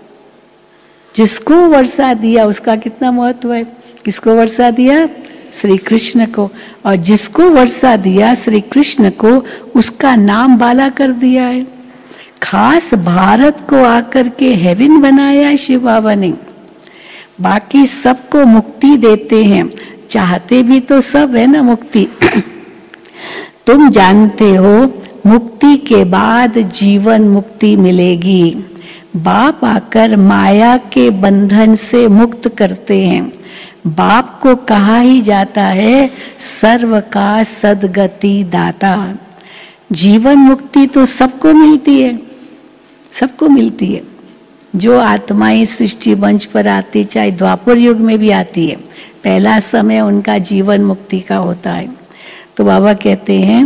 जिसको वर्षा दिया उसका कितना महत्व है। किसको वर्षा दिया? श्री कृष्ण को। और जिसको वर्षा दिया श्री कृष्ण को, उसका नाम बाला कर दिया है। खास भारत को आकर के हेवन बनाया है शिव बाबा ने। बाकी सबको मुक्ति देते हैं, चाहते भी तो सब है ना मुक्ति। तुम जानते हो मुक्ति के बाद जीवन मुक्ति मिलेगी। बाप आकर माया के बंधन से मुक्त करते हैं। बाप को कहा ही जाता है सर्व का सद्गति दाता। जीवन मुक्ति तो सबको मिलती है, सबको मिलती है। जो आत्माएं सृष्टि मंच पर आती, चाहे द्वापर युग में भी आती है, पहला समय उनका जीवन मुक्ति का होता है। तो बाबा कहते हैं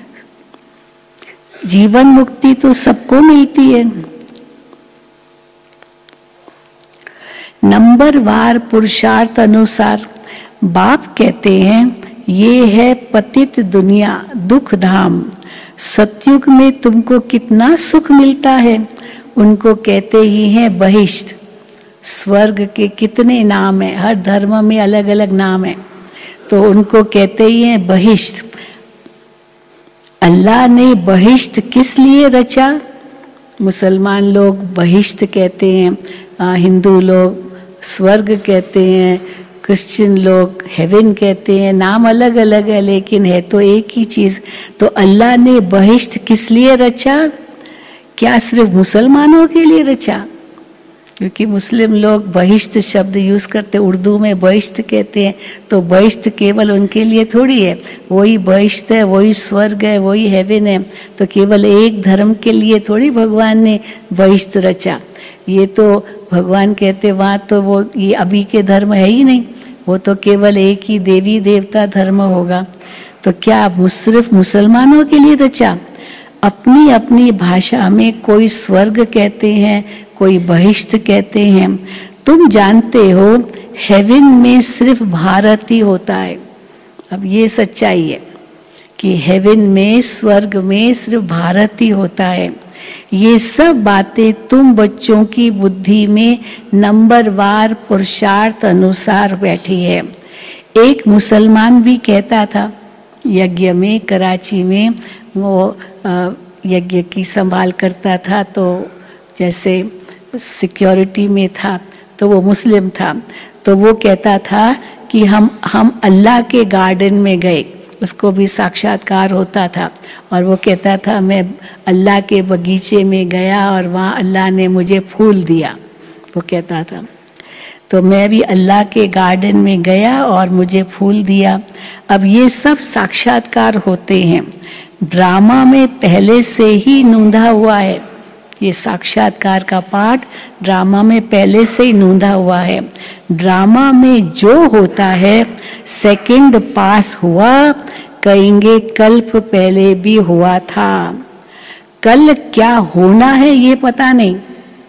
जीवन मुक्ति तो सबको मिलती है। नंबर वार पुरुषार्थ अनुसार बाप कहते हैं ये है पतित दुनिया दुख धाम। सतयुग में तुमको कितना सुख मिलता है, उनको कहते ही हैं बहिष्ठ। स्वर्ग के कितने नाम हैं, हर धर्म में अलग अलग नाम है, तो उनको कहते ही हैं बहिष्ठ। अल्लाह ने बहिष्ठ किस लिए रचा? मुसलमान लोग बहिष्ठ कहते हैं, हिंदू लोग स्वर्ग कहते हैं, क्रिश्चियन लोग हेवन कहते हैं। नाम अलग अलग है लेकिन है तो एक ही चीज। तो अल्लाह ने बहिष्ठ किस लिए रचा? क्या सिर्फ मुसलमानों के लिए रचा? क्योंकि मुस्लिम लोग बहिष्ठ शब्द यूज करते, उर्दू में बहिष्ठ कहते हैं, तो बहिष्ठ केवल उनके लिए थोड़ी है। वही बहिष्ठ है, वही स्वर्ग है, वही हेवन है। तो केवल एक धर्म के लिए थोड़ी भगवान ने बहिष्ठ रचा। ये तो भगवान कहते वहाँ तो वो ये अभी के धर्म है ही नहीं, वो तो केवल एक ही देवी देवता धर्म होगा। तो क्या सिर्फ मुसलमानों के लिए रचा? अपनी अपनी भाषा में कोई स्वर्ग कहते हैं, कोई बहिष्ठ कहते हैं। तुम जानते हो हेवन में सिर्फ भारत ही होता है। अब ये सच्चाई है कि हेवन में स्वर्ग में सिर्फ भारत ही होता है। ये सब बातें तुम बच्चों की बुद्धि में नंबरवार पुरुषार्थ अनुसार बैठी है। एक मुसलमान भी कहता था यज्ञ में, कराची में वो यज्ञ की संभाल करता था, तो जैसे सिक्योरिटी में था, तो वो मुस्लिम था। तो वो कहता था कि हम अल्लाह के गार्डन में गए, उसको भी साक्षात्कार होता था, और वो कहता था मैं अल्लाह के बगीचे में गया और वहाँ अल्लाह ने मुझे फूल दिया। वो कहता था तो मैं भी अल्लाह के गार्डन में गया और मुझे फूल दिया। अब ये सब साक्षात्कार होते हैं, ड्रामा में पहले से ही नूंधा हुआ है। ये साक्षात्कार का पाठ ड्रामा में पहले से ही नूंधा हुआ है। ड्रामा में जो होता है सेकंड पास हुआ, कहेंगे कल्प पहले भी हुआ था। कल क्या होना है ये पता नहीं,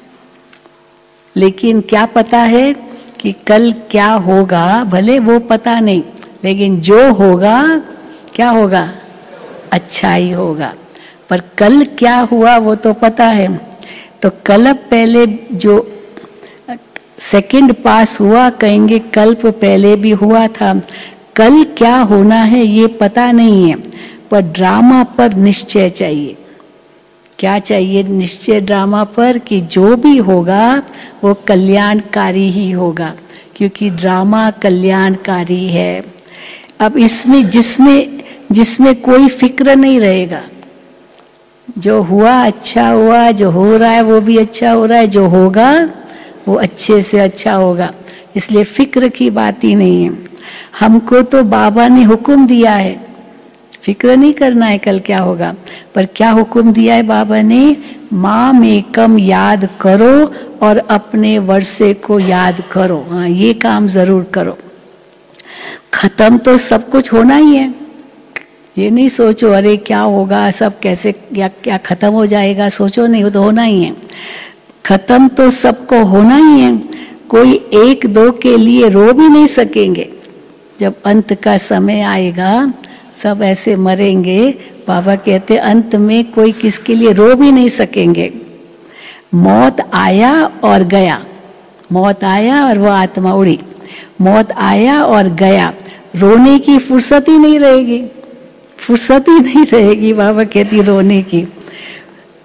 लेकिन क्या पता है कि कल क्या होगा, भले वो पता नहीं, लेकिन जो होगा क्या होगा, अच्छा ही होगा। पर कल क्या हुआ वो तो पता है। तो कल्प पहले जो सेकंड पास हुआ, कहेंगे कल्प पहले भी हुआ था। कल क्या होना है ये पता नहीं है, पर ड्रामा पर निश्चय चाहिए। क्या चाहिए निश्चय ड्रामा पर? कि जो भी होगा वो कल्याणकारी ही होगा, क्योंकि ड्रामा कल्याणकारी है। अब इसमें जिसमें कोई फिक्र नहीं रहेगा, जो हुआ अच्छा हुआ, जो हो रहा है वो भी अच्छा हो रहा है, जो होगा वो अच्छे से अच्छा होगा, इसलिए फिक्र की बात ही नहीं है। हमको तो बाबा ने हुक्म दिया है, फिक्र नहीं करना है कल क्या होगा, पर क्या हुक्म दिया है बाबा ने? माम एकम याद करो और अपने वर्षे को याद करो। हाँ, ये काम जरूर करो। खत्म तो सब कुछ होना ही है, ये नहीं सोचो अरे क्या होगा, सब कैसे क्या खत्म हो जाएगा, सोचो नहीं, वो तो होना ही है। खत्म तो सबको होना ही है, कोई एक दो के लिए रो भी नहीं सकेंगे। जब अंत का समय आएगा सब ऐसे मरेंगे, बाबा कहते अंत में कोई किसके लिए रो भी नहीं सकेंगे। मौत आया और गया, मौत आया और वो आत्मा उड़ी, मौत आया और गया, रोने की फुर्सत ही नहीं रहेगी, फुर्सत ही नहीं रहेगी। बाबा कहती रोने की,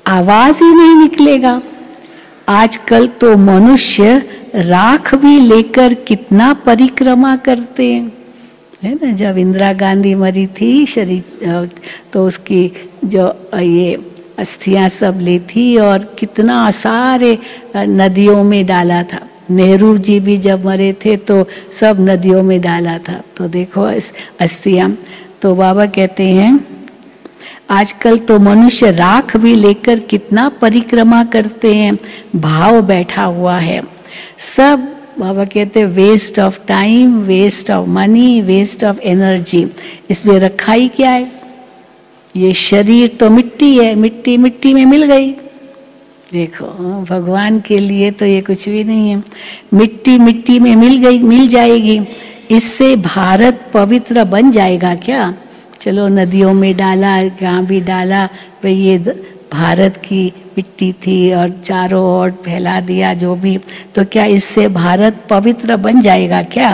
आवाज ही नहीं निकलेगा। आजकल तो मनुष्य राख भी लेकर कितना परिक्रमा करते हैं, है ना। जब इंदिरा गांधी मरी थी शरीर, तो उसकी जो ये अस्थियां सब ली थी और कितना सारे नदियों में डाला था। नेहरू जी भी जब मरे थे तो सब नदियों में डाला था। तो देखो अस्थियां, तो बाबा कहते हैं आजकल तो मनुष्य राख भी लेकर कितना परिक्रमा करते हैं, भाव बैठा हुआ है। सब बाबा कहते हैं waste of time, waste of money, waste of energy. इसमें रखा ही क्या है? ये शरीर तो मिट्टी है, मिट्टी मिट्टी में मिल गई। देखो भगवान के लिए तो ये कुछ भी नहीं है। मिट्टी मिट्टी में मिल गई, मिल जाएगी। इससे भारत पवित्र बन जाएगा क्या? चलो नदियों में डाला, कहाँ भी डाला, भाई ये भारत की मिट्टी थी और चारों ओर फैला दिया जो भी, तो क्या इससे भारत पवित्र बन जाएगा क्या?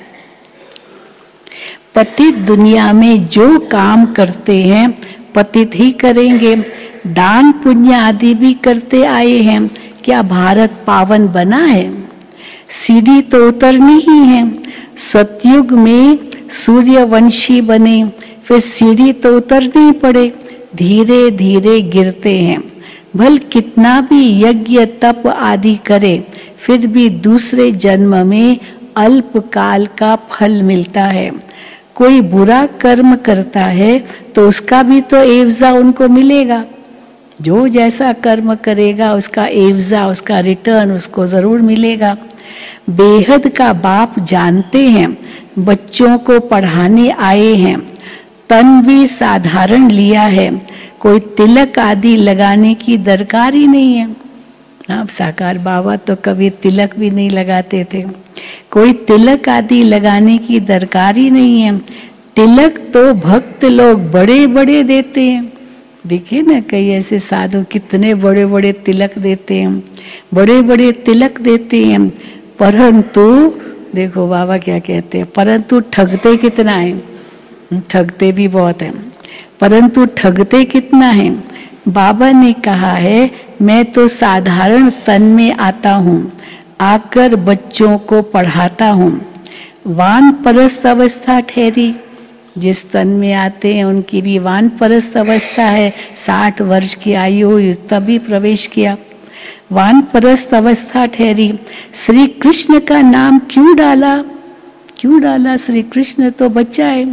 पतित दुनिया में जो काम करते हैं पतित ही करेंगे। दान पुण्य आदि भी करते आए हैं, क्या भारत पावन बना है? सीढ़ी तो उतरनी ही है। सतयुग में सूर्यवंशी बने, फिर सीढ़ी तो उतरनी पड़े, धीरे धीरे गिरते हैं। भल कितना भी यज्ञ तप आदि करे, फिर भी दूसरे जन्म में अल्पकाल का फल मिलता है। कोई बुरा कर्म करता है तो उसका भी तो एवजा उनको मिलेगा। जो जैसा कर्म करेगा उसका एवजा, उसका रिटर्न उसको जरूर मिलेगा। बेहद का बाप जानते हैं, बच्चों को पढ़ाने आए हैं। तन भी साधारण लिया है, कोई तिलक आदि लगाने की दरकार ही नहीं है। आप साकार बाबा तो कभी तिलक भी नहीं लगाते थे। कोई तिलक आदि लगाने की दरकार ही नहीं है। तिलक तो भक्त लोग बड़े बड़े देते हैं। देखिए ना, कई ऐसे साधु कितने बड़े बड़े तिलक देते हैं, बड़े बड़े तिलक देते हैं। परंतु देखो बाबा क्या कहते हैं, परंतु ठगते कितना है? ठगते भी बहुत हैं, परंतु ठगते कितना है? बाबा ने कहा है मैं तो साधारण तन में आता हूँ, आकर बच्चों को पढ़ाता हूँ। वानप्रस्थ अवस्था ठहरी। जिस तन में आते हैं उनकी भी वानप्रस्थ अवस्था है। 60 वर्ष की आयु हुई तभी प्रवेश किया। वानप्रस्थ अवस्था ठहरी। श्री कृष्ण का नाम क्यों डाला? क्यों डाला? श्री कृष्ण तो बच्चा है।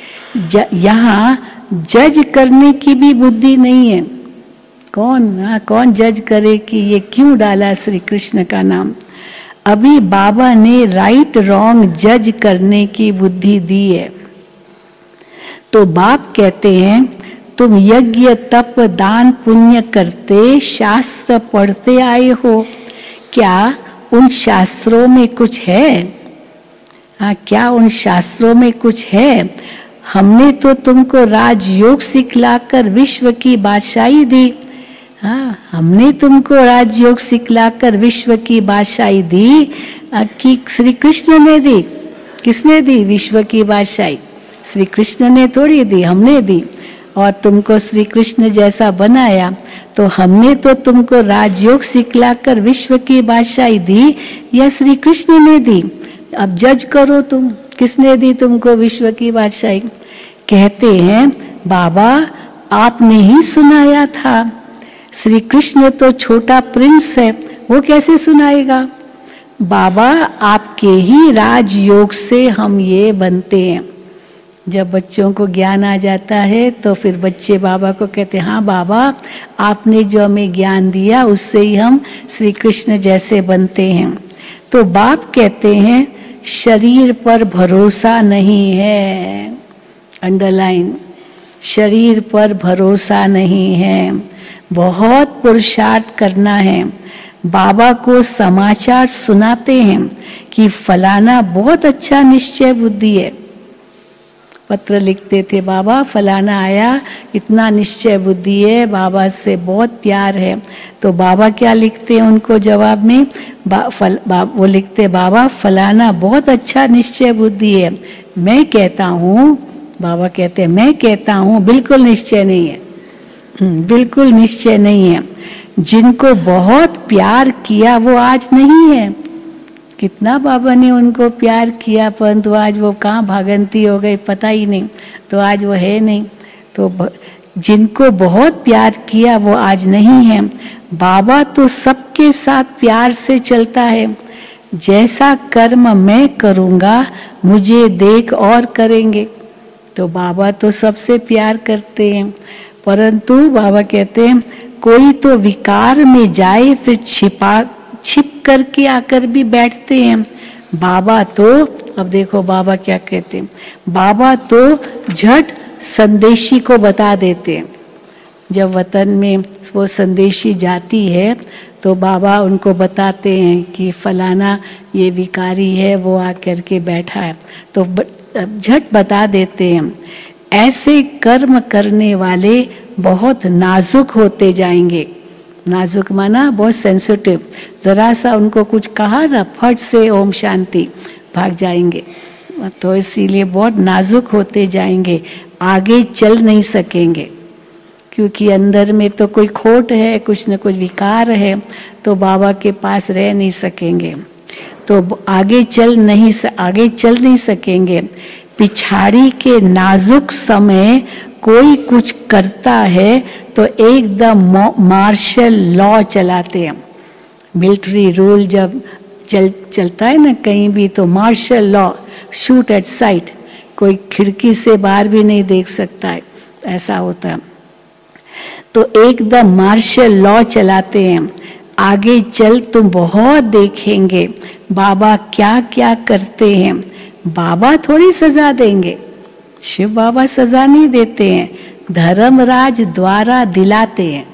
यहाँ जज करने की भी बुद्धि नहीं है। कौन जज करे कि ये क्यों डाला श्री कृष्ण का नाम? अभी बाबा ने राइट रॉन्ग जज करने की बुद्धि दी है। तो बाप कहते हैं तुम यज्ञ तप दान पुण्य करते, शास्त्र पढ़ते आए हो, क्या उन शास्त्रों में कुछ है? हाँ, क्या उन शास्त्रों में कुछ है? हमने तो तुमको राजयोग सिखलाकर विश्व की बादशाही दी। हाँ, हमने तुमको राजयोग सिखलाकर विश्व की बादशाही दी कि श्री कृष्ण ने दी। किसने दी विश्व की बादशाही? श्री कृष्ण ने थोड़ी दी, हमने दी। और तुमको श्री कृष्ण जैसा बनाया, तो हमने तो तुमको राजयोग सिखलाकर विश्व की बादशाही दी या श्री कृष्ण ने दी? अब जज करो तुम, किसने दी तुमको विश्व की बादशाही? कहते हैं बाबा आपने ही सुनाया था। श्री कृष्ण तो छोटा प्रिंस है, वो कैसे सुनाएगा? बाबा आपके ही राजयोग से हम ये बनते हैं। जब बच्चों को ज्ञान आ जाता है तो फिर बच्चे बाबा को कहते हैं हाँ बाबा आपने जो हमें ज्ञान दिया उससे ही हम श्री कृष्ण जैसे बनते हैं। तो बाप कहते हैं शरीर पर भरोसा नहीं है। अंडरलाइन, शरीर पर भरोसा नहीं है। बहुत पुरुषार्थ करना है। बाबा को समाचार सुनाते हैं कि फलाना बहुत अच्छा निश्चय बुद्धि है। पत्र लिखते थे बाबा फलाना आया, इतना निश्चय बुद्धि है, बाबा से बहुत प्यार है। तो बाबा क्या लिखते हैं उनको जवाब में? वो लिखते बाबा फलाना बहुत अच्छा निश्चय बुद्धि है। मैं कहता हूँ, बाबा कहते हैं मैं कहता हूँ बिल्कुल निश्चय नहीं है। बिल्कुल निश्चय नहीं है। जिनको बहुत प्यार किया वो आज नहीं है। कितना बाबा ने उनको प्यार किया, परंतु आज वो कहाँ भागंती हो गई पता ही नहीं, तो आज वो है नहीं। तो जिनको बहुत प्यार किया वो आज नहीं है। बाबा तो सबके साथ प्यार से चलता है। जैसा कर्म मैं करूँगा मुझे देख और करेंगे। तो बाबा तो सबसे प्यार करते हैं, परंतु बाबा कहते हैं कोई तो विकार में जाए फिर छिप करके आकर भी बैठते हैं। बाबा तो, अब देखो बाबा क्या कहते हैं, बाबा तो झट संदेशी को बता देते हैं। जब वतन में वो संदेशी जाती है तो बाबा उनको बताते हैं कि फलाना ये विकारी है, वो आकर के बैठा है, तो झट बता देते हैं। ऐसे कर्म करने वाले बहुत नाजुक होते जाएंगे। नाजुक माना बहुत सेंसिटिव, जरा सा उनको कुछ कहा ना फट से ओम शांति भाग जाएंगे। तो इसीलिए बहुत नाजुक होते जाएंगे, आगे चल नहीं सकेंगे, क्योंकि अंदर में तो कोई खोट है, कुछ न कुछ विकार है, तो बाबा के पास रह नहीं सकेंगे, तो आगे चल नहीं सकेंगे। पिछाड़ी के नाजुक समय कोई कुछ करता है तो एकदम मार्शल लॉ चलाते हैं। मिलिट्री रूल जब चलता है ना कहीं भी, तो martial law, shoot at sight, कोई खिड़की से बाहर भी नहीं देख सकता है, ऐसा होता है। तो एकदम मार्शल लॉ चलाते हैं। आगे चल तुम बहुत देखेंगे बाबा क्या क्या करते हैं। बाबा थोड़ी सजा देंगे, शिव बाबा सजा नहीं देते हैं, धर्मराज द्वारा दिलाते हैं,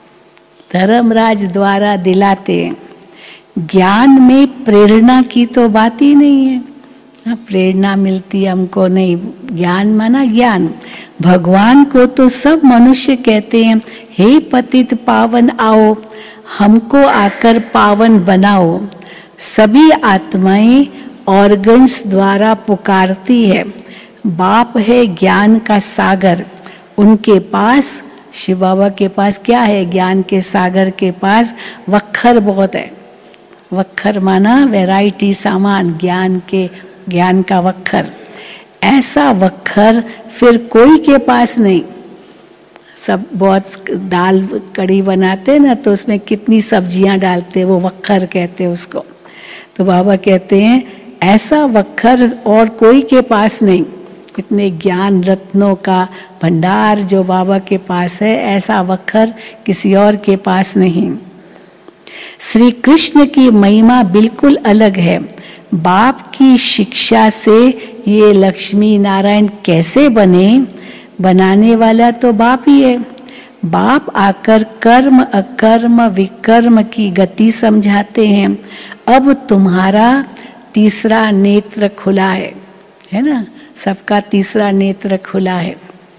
धर्मराज द्वारा दिलाते हैं। ज्ञान में प्रेरणा की तो बात ही नहीं है, प्रेरणा मिलती हमको नहीं। ज्ञान माना ज्ञान, भगवान को तो सब मनुष्य कहते हैं हे पतित पावन आओ, हमको आकर पावन बनाओ। सभी आत्माएं ऑर्गन्स द्वारा पुकारती है। बाप है ज्ञान का सागर, उनके पास, शिव बाबा के पास क्या है, ज्ञान के सागर के पास वक्खर बहुत है। वक्खर माना वैरायटी, सामान, ज्ञान का वक्खर। ऐसा वक्खर फिर कोई के पास नहीं। सब बहुत दाल कड़ी बनाते ना, तो उसमें कितनी सब्जियां डालते, वो वक्खर कहते हैं उसको। तो बाबा कहते हैं ऐसा वक्खर और कोई के पास नहीं। इतने ज्ञान रत्नों का भंडार जो बाबा के पास है, ऐसा वक्खर किसी और के पास नहीं। श्री कृष्ण की महिमा बिल्कुल अलग है। बाप की शिक्षा से ये लक्ष्मी नारायण कैसे बने, बनाने वाला तो बाप ही है। बाप आकर कर्म अकर्म विकर्म की गति समझाते हैं। अब तुम्हारा तीसरा नेत्र खुला है ना, सबका तीसरा नेत्र खुला है।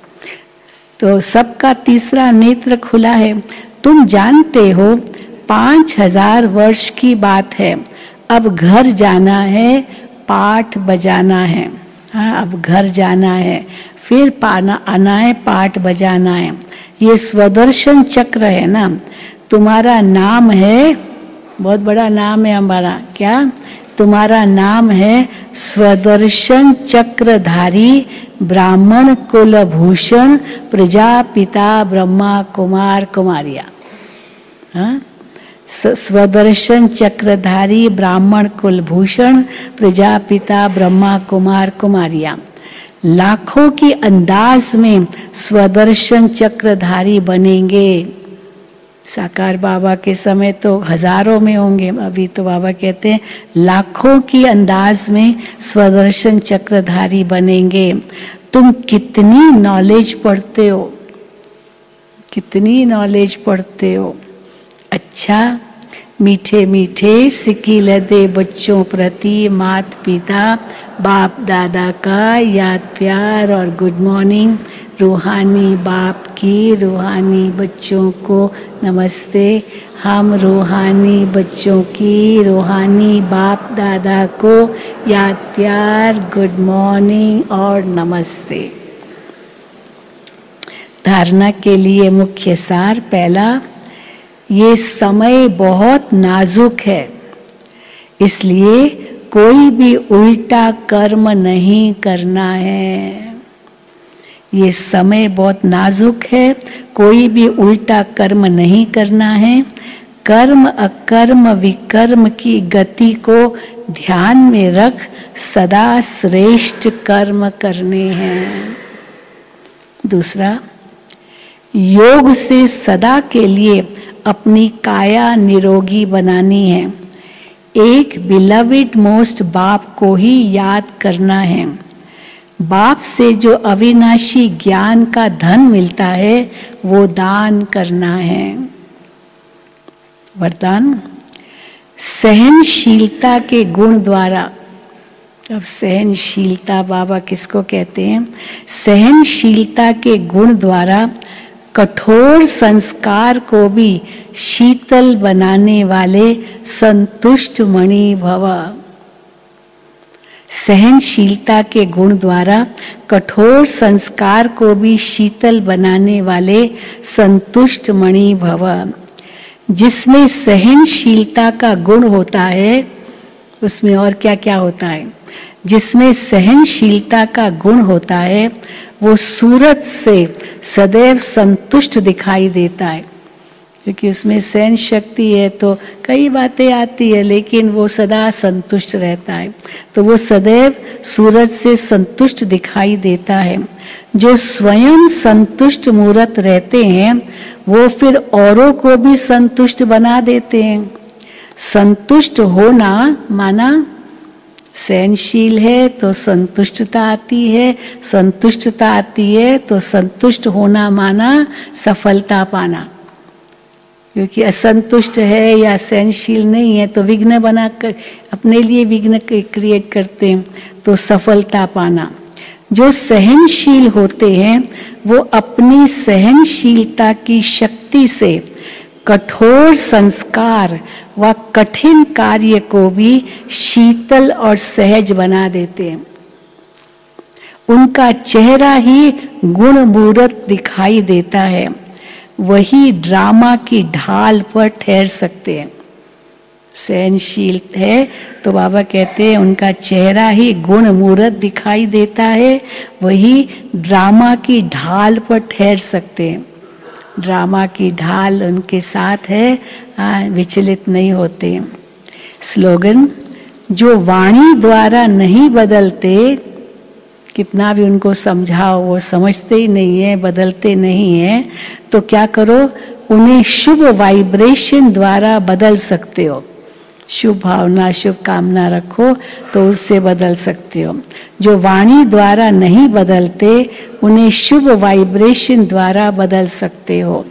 तो सबका तीसरा नेत्र खुला है। तुम जानते हो 5000 वर्ष की बात है। अब घर जाना है, पाठ बजाना है। हाँ, अब घर जाना है, फिर आना है, पाठ बजाना है। ये स्वदर्शन चक्र है ना, तुम्हारा नाम है, बहुत बड़ा नाम है हमारा, क्या तुम्हारा नाम है स्वदर्शन चक्रधारी ब्राह्मण कुलभूषण प्रजापिता ब्रह्मा कुमार कुमारिया। हाँ, स्वदर्शन चक्रधारी ब्राह्मण कुलभूषण प्रजापिता ब्रह्मा कुमार कुमारिया। लाखों की अंदाज में स्वदर्शन चक्रधारी बनेंगे। साकार बाबा के समय तो हजारों में होंगे, अभी तो बाबा कहते हैं लाखों की अंदाज में स्वदर्शन चक्रधारी बनेंगे। तुम कितनी नॉलेज पढ़ते हो, कितनी नॉलेज पढ़ते हो। अच्छा, मीठे मीठे सिक्की लदे बच्चों प्रति माता पिता बाप दादा का याद प्यार और गुड मॉर्निंग। रूहानी बाप की रूहानी बच्चों को नमस्ते। हम रूहानी बच्चों की रूहानी बाप दादा को याद प्यार गुड मॉर्निंग और नमस्ते। धारणा के लिए मुख्य सार पहला, ये समय बहुत नाजुक है, इसलिए कोई भी उल्टा कर्म नहीं करना है। ये समय बहुत नाजुक है, कोई भी उल्टा कर्म नहीं करना है। कर्म अकर्म विकर्म की गति को ध्यान में रख सदा श्रेष्ठ कर्म करने हैं। दूसरा, योग से सदा के लिए अपनी काया निरोगी बनानी है। एक बिलविड मोस्ट बाप को ही याद करना है। बाप से जो अविनाशी ज्ञान का धन मिलता है वो दान करना है। वरदान, सहनशीलता के गुण द्वारा। अब सहनशीलता बाबा किसको कहते हैं? सहनशीलता के गुण द्वारा कठोर संस्कार को भी शीतल बनाने वाले संतुष्ट मणि भव। सहनशीलता के गुण द्वारा कठोर संस्कार को भी शीतल बनाने वाले संतुष्ट मणि भव। जिसमें सहनशीलता का गुण होता है उसमें और क्या क्या होता है? जिसमें सहनशीलता का गुण होता है वो सूरत से सदैव संतुष्ट दिखाई देता है, क्योंकि उसमें सहन शक्ति है तो कई बातें आती है लेकिन वो सदा संतुष्ट रहता है, तो वो सदैव सूरज से संतुष्ट दिखाई देता है। जो स्वयं संतुष्ट मूर्त रहते हैं वो फिर औरों को भी संतुष्ट बना देते हैं। संतुष्ट होना माना सहनशील है तो संतुष्टता आती है, संतुष्टता आती है तो संतुष्ट होना माना सफलता पाना। क्योंकि असंतुष्ट है या सहनशील नहीं है तो विघ्न बना कर अपने लिए विघ्न क्रिएट करते हैं, तो सफलता पाना। जो सहनशील होते हैं वो अपनी सहनशीलता की शक्ति से कठोर संस्कार व कठिन कार्य को भी शीतल और सहज बना देते हैं। उनका चेहरा ही गुणमूर्त दिखाई देता है, वही ड्रामा की ढाल पर ठहर सकते हैं। सहनशील है तो बाबा कहते हैं उनका चेहरा ही गुणमूर्त दिखाई देता है, वही ड्रामा की ढाल पर ठहर सकते हैं। ड्रामा की ढाल उनके साथ है, विचलित नहीं होते। स्लोगन, जो वाणी द्वारा नहीं बदलते, कितना भी उनको समझाओ वो समझते ही नहीं है, बदलते नहीं है, तो क्या करो, उन्हें शुभ वाइब्रेशन द्वारा बदल सकते हो। शुभ भावना शुभ कामना रखो तो उससे बदल सकते हो। जो वाणी द्वारा नहीं बदलते उन्हें शुभ वाइब्रेशन द्वारा बदल सकते हो।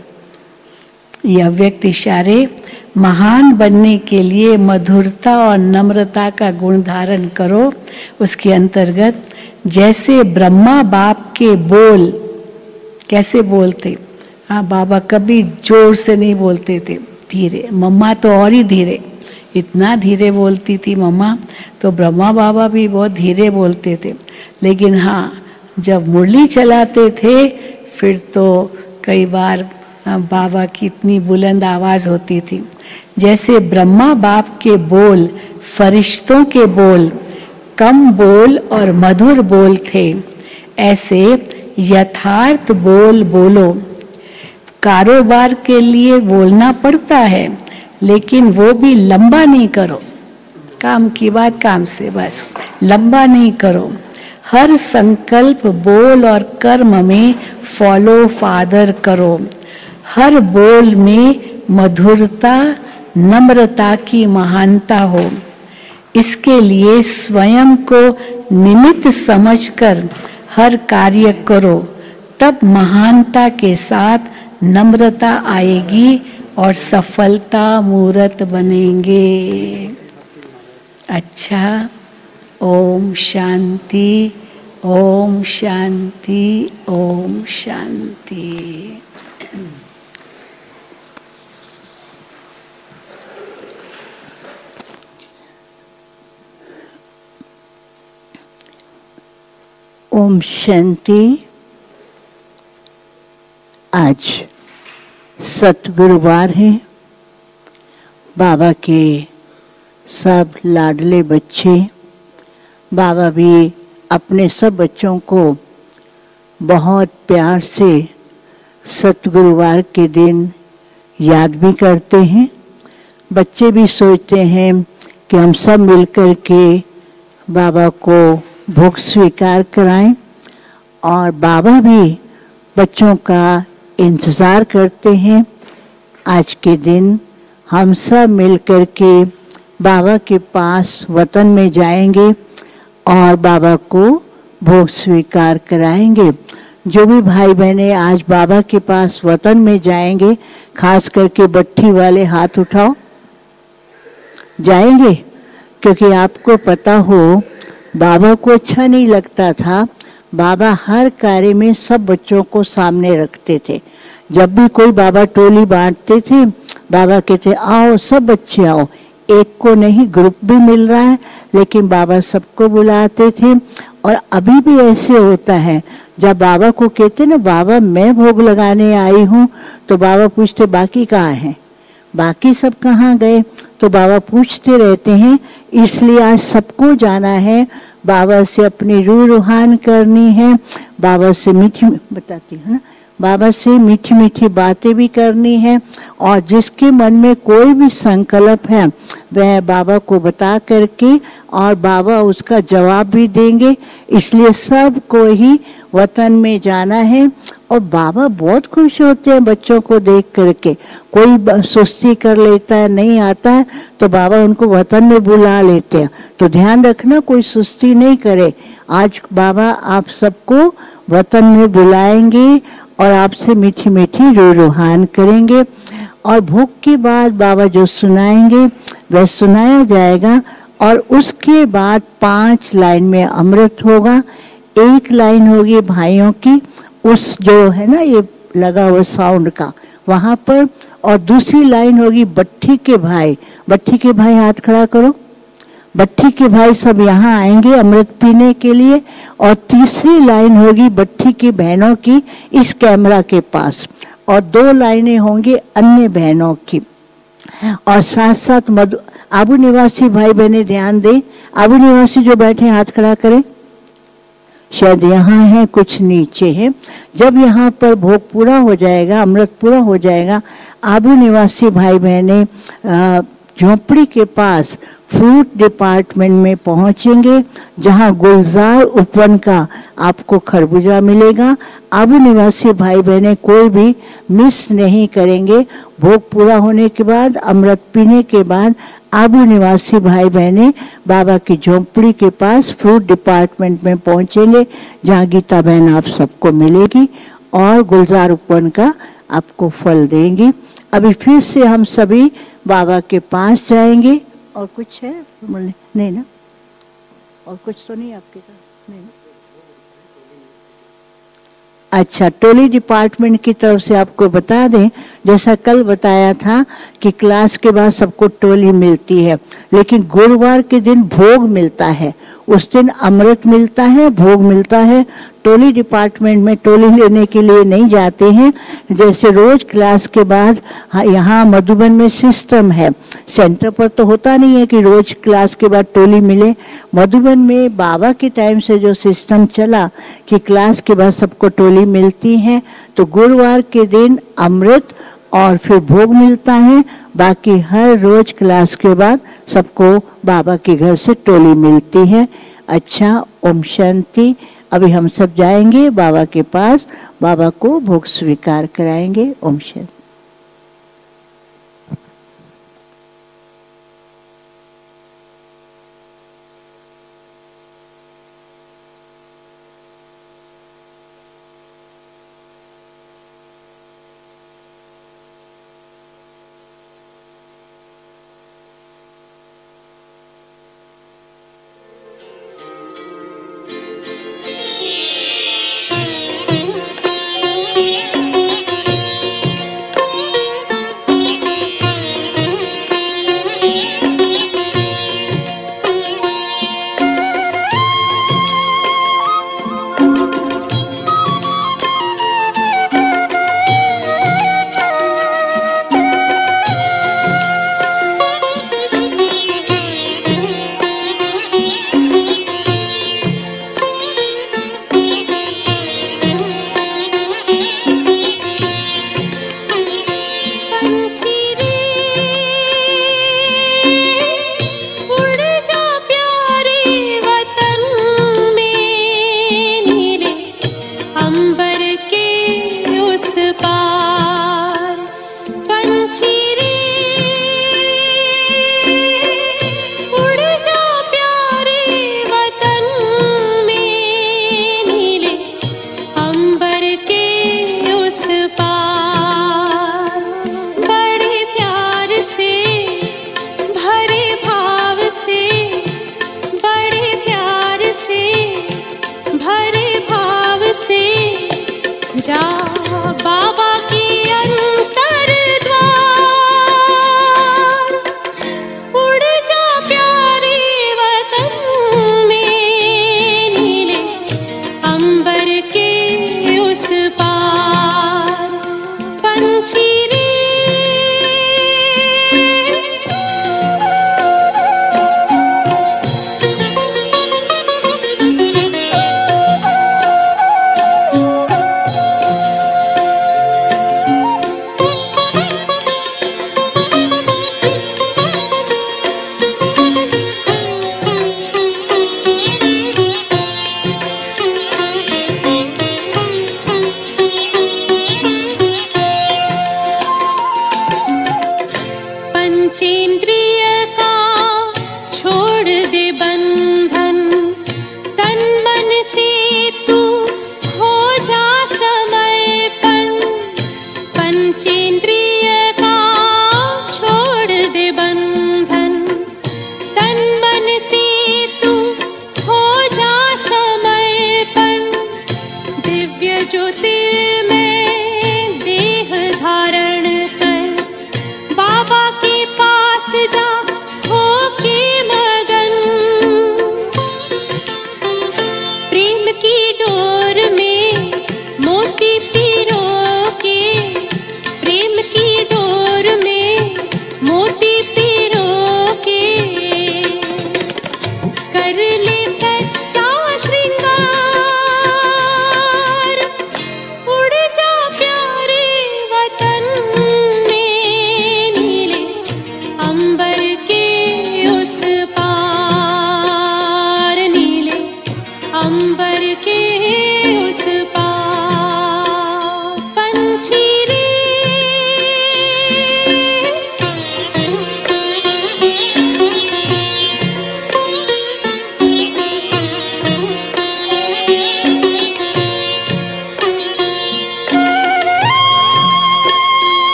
यह व्यक्त इशारे महान बनने के लिए मधुरता और नम्रता का गुण धारण करो। उसके अंतर्गत जैसे ब्रह्मा बाप के बोल कैसे बोलते, हाँ बाबा कभी जोर से नहीं बोलते थे, धीरे। मम्मा तो और ही धीरे, इतना धीरे बोलती थी मम्मा, तो ब्रह्मा बाबा भी बहुत धीरे बोलते थे। लेकिन हाँ जब मुरली चलाते थे फिर तो कई बार बाबा की इतनी बुलंद आवाज होती थी। जैसे ब्रह्मा बाप के बोल फरिश्तों के बोल कम बोल और मधुर बोल थे, ऐसे यथार्थ बोल बोलो। कारोबार के लिए बोलना पड़ता है लेकिन वो भी लंबा नहीं करो, काम की बात काम से बस, लंबा नहीं करो। हर संकल्प बोल और कर्म में फॉलो फादर करो। हर बोल में मधुरता नम्रता की महानता हो। इसके लिए स्वयं को निमित्त समझकर हर कार्य करो, तब महानता के साथ नम्रता आएगी और सफलता मूर्त बनेंगे। अच्छा, ओम शांति, ओम शांति, ओम शांति। ओम शांति। आज सतगुरुवार है। बाबा के सब लाडले बच्चे, बाबा भी अपने सब बच्चों को बहुत प्यार से सतगुरुवार के दिन याद भी करते हैं। बच्चे भी सोचते हैं कि हम सब मिलकर के बाबा को भोग स्वीकार कराएं, और बाबा भी बच्चों का इंतज़ार करते हैं। आज के दिन हम सब मिलकर के बाबा के पास वतन में जाएंगे और बाबा को भोग स्वीकार कराएंगे। जो भी भाई बहनें आज बाबा के पास वतन में जाएंगे, खास करके बट्ठी वाले हाथ उठाओ। जाएंगे? क्योंकि आपको पता हो बाबा को अच्छा नहीं लगता था, बाबा हर कार्य में सब बच्चों को सामने रखते थे। जब भी कोई बाबा टोली बांटते थे, बाबा कहते आओ सब बच्चे आओ। एक को नहीं, ग्रुप भी मिल रहा है, लेकिन बाबा सबको बुलाते थे। और अभी भी ऐसे होता है, जब बाबा को कहते ना बाबा मैं भोग लगाने आई हूँ, तो बाबा पूछते बाकी कहाँ हैं, बाकी सब कहाँ गए, तो बाबा पूछते रहते हैं। इसलिए आज सबको जाना है, बाबा से अपनी रूह रुहान करनी है, बाबा से मीठी बताती है ना, बाबा से मीठी मीठी बातें भी करनी है। और जिसके मन में कोई भी संकल्प है वह बाबा को बता करके और बाबा उसका जवाब भी देंगे। इसलिए सबको ही वतन में जाना है। और बाबा बहुत खुश होते हैं बच्चों को देख करके। कोई सुस्ती कर लेता है, नहीं आता है, तो बाबा उनको वतन में बुला लेते हैं। तो ध्यान रखना कोई सुस्ती नहीं करे। आज बाबा आप सबको वतन में बुलाएंगे और आपसे मीठी मीठी रूह रुहान करेंगे। और भोग के बाद बाबा जो सुनाएंगे वह सुनाया जाएगा। और उसके बाद 5 लाइन में अमृत होगा। एक लाइन होगी भाइयों की, उस जो है ना ये लगा हुआ साउंड का वहां पर, और दूसरी लाइन होगी बट्ठी के भाई। बट्ठी के भाई हाथ खड़ा करो। बट्ठी के भाई सब यहाँ आएंगे अमृत पीने के लिए। और तीसरी लाइन होगी बट्ठी की बहनों की इस कैमरा के पास, और 2 लाइनें होंगी अन्य बहनों की। और साथ साथ आबू निवासी भाई बहने ध्यान दें। आबू निवासी जो बैठे हाथ खड़ा करें। शायद यहाँ है, कुछ नीचे है। जब यहाँ पर भोग पूरा हो जाएगा, अमृत पूरा हो जाएगा, आबू निवासी भाई बहने झोपड़ी के पास फ्रूट डिपार्टमेंट में पहुंचेंगे, जहां गुलजार उपवन का आपको खरबूजा मिलेगा। आबू निवासी भाई बहनें कोई भी मिस नहीं करेंगे। भोग पूरा होने के बाद, अमृत पीने के बाद आबू निवासी भाई बहनें बाबा की झोपड़ी के पास फ्रूट डिपार्टमेंट में पहुंचेंगे, जहां गीता बहन आप सबको मिलेगी और गुलजार उपवन का आपको फल देंगी। अभी फिर से हम सभी बाबा के पास जाएंगे। और कुछ है? नहीं ना? और कुछ तो नहीं आपके पास? नहीं। अच्छा, टोली डिपार्टमेंट की तरफ से आपको बता दें, जैसा कल बताया था कि क्लास के बाद सबको टोली मिलती है, लेकिन गुरुवार के दिन भोग मिलता है। उस दिन अमृत मिलता है, भोग मिलता है। टोली डिपार्टमेंट में टोली लेने के लिए नहीं जाते हैं। जैसे रोज क्लास के बाद यहाँ मधुबन में सिस्टम है, सेंटर पर तो होता नहीं है कि रोज क्लास के बाद टोली मिले। मधुबन में बाबा के टाइम से जो सिस्टम चला कि क्लास के बाद सबको टोली मिलती है, तो गुरुवार के दिन अमृत और फिर भोग मिलता है। बाकी हर रोज क्लास के बाद सबको बाबा के घर से टोली मिलती है। अच्छा, ओम शांति। अभी हम सब जाएंगे बाबा के पास, बाबा को भोग स्वीकार कराएंगे। ओम शांति।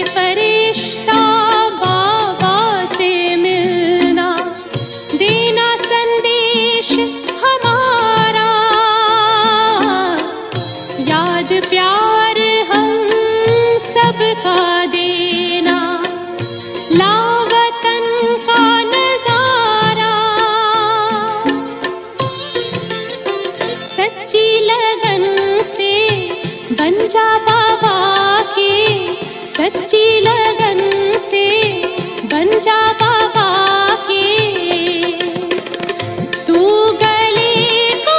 फरिश्ता बाबा से मिलना, देना संदेश हमारा, याद प्यार हम सबका देना, लावतन का नजारा। सच्ची लगन से बन जा बाबा के, सच्ची लगन से बन जा बाबा के। तू गले को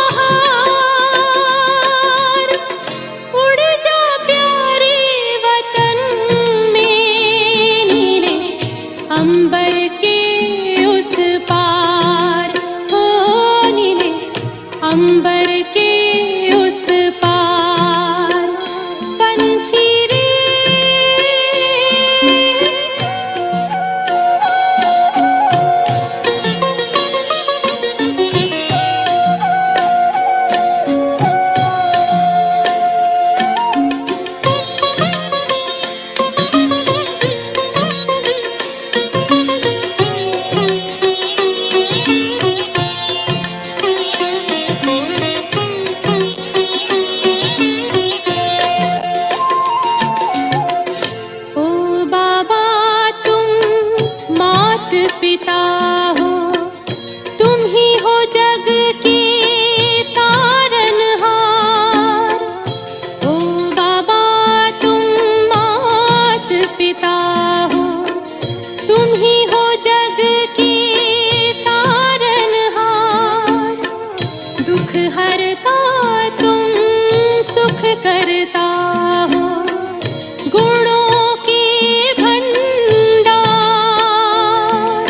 हार, उड़ जा प्यारे वतन में, नीले अंबर के उस पार, हो नीले अंबर के उस पार। पंछी रे ओ बाबा तुम मात पिता हो, तुम ही हो जग के तारनहार। ओ बाबा तुम मात पिता हो, तुम ही हो जग के तारनहार। दुख हरता तुम सुख करता हो, गुणों के भंडार।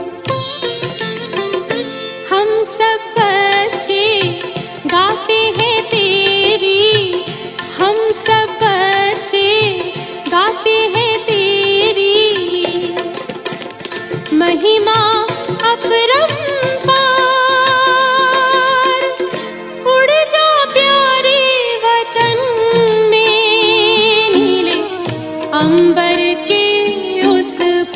हम सब बच्चे गाते हैं तेरी, हम सब बच्चे गाते हैं तेरी महिमा अपरंपार। उड़ जा प्यारे वतन में, नीले अंबर के उस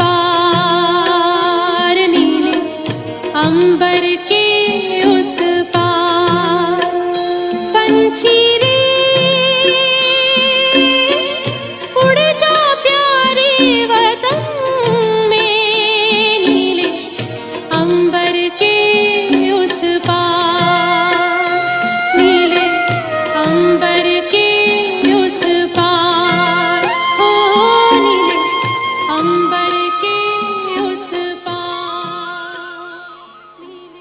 पार, नीले अंबर के उस पार। पंछी रे उड़ जा प्यारे वतन में, नीले अंबर के उस पार, नीले अंबर के उस पार, हो नीले अंबर के उस पार, नीले।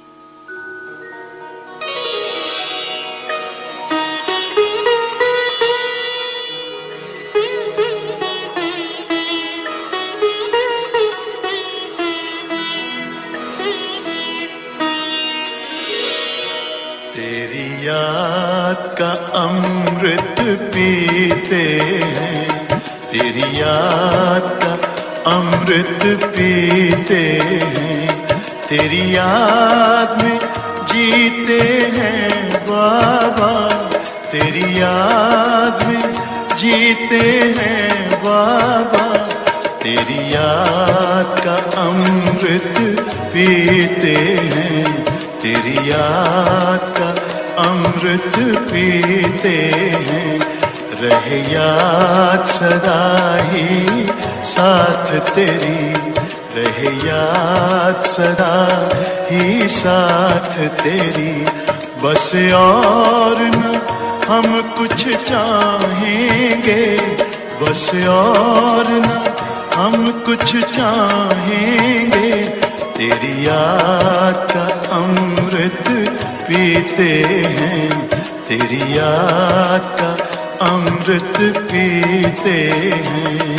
तेरी याद का अमृत पीते हैं, तेरी याद का अमृत पीते हैं, तेरी याद में जीते हैं बाबा, तेरी याद में जीते हैं बाबा। तेरी याद का अमृत पीते हैं, तेरी याद का अमृत पीते हैं। रहे याद सदा ही साथ तेरी, रहे याद सदा ही साथ तेरी। बस और न हम कुछ चाहेंगे, बस और न हम कुछ चाहेंगे। तेरी याद का अमृत पीते हैं, तेरी याद का अमृत पीते हैं।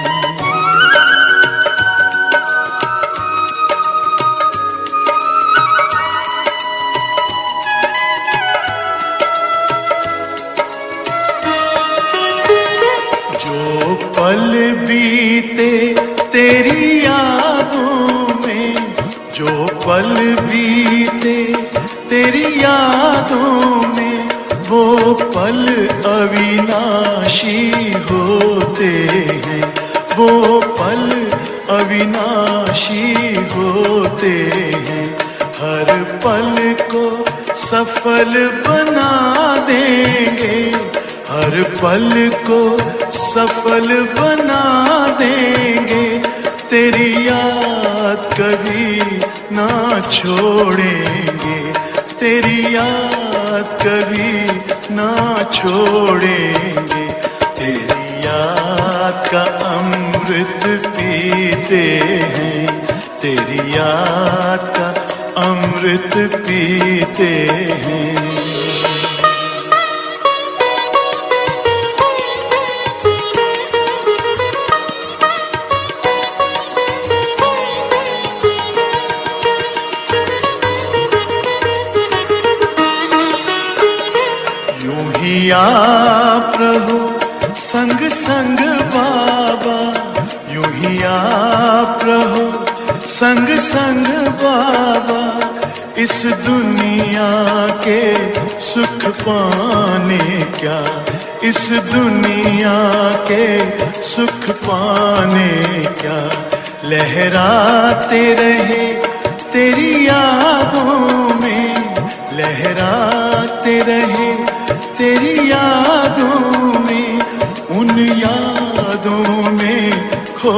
जो पल बीते तेरी यादों में, जो पल बीते तेरी यादों में, वो पल अविनाशी होते हैं, वो पल अविनाशी होते हैं। हर पल को सफल बना देंगे, हर पल को सफल बना देंगे। तेरी याद कभी ना छोड़ेंगे, तेरी याद कभी ना छोड़ेंगे। तेरी याद का अमृत पीते हैं, तेरी याद का अमृत पीते हैं। आप रहो संग संग बाबा, यूं ही आप रहो संग संग बाबा। इस दुनिया के सुख पाने क्या, इस दुनिया के सुख पाने क्या। लहराते रहे तेरी यादों में, लहराते रहे तेरी यादों में। उन यादों में खो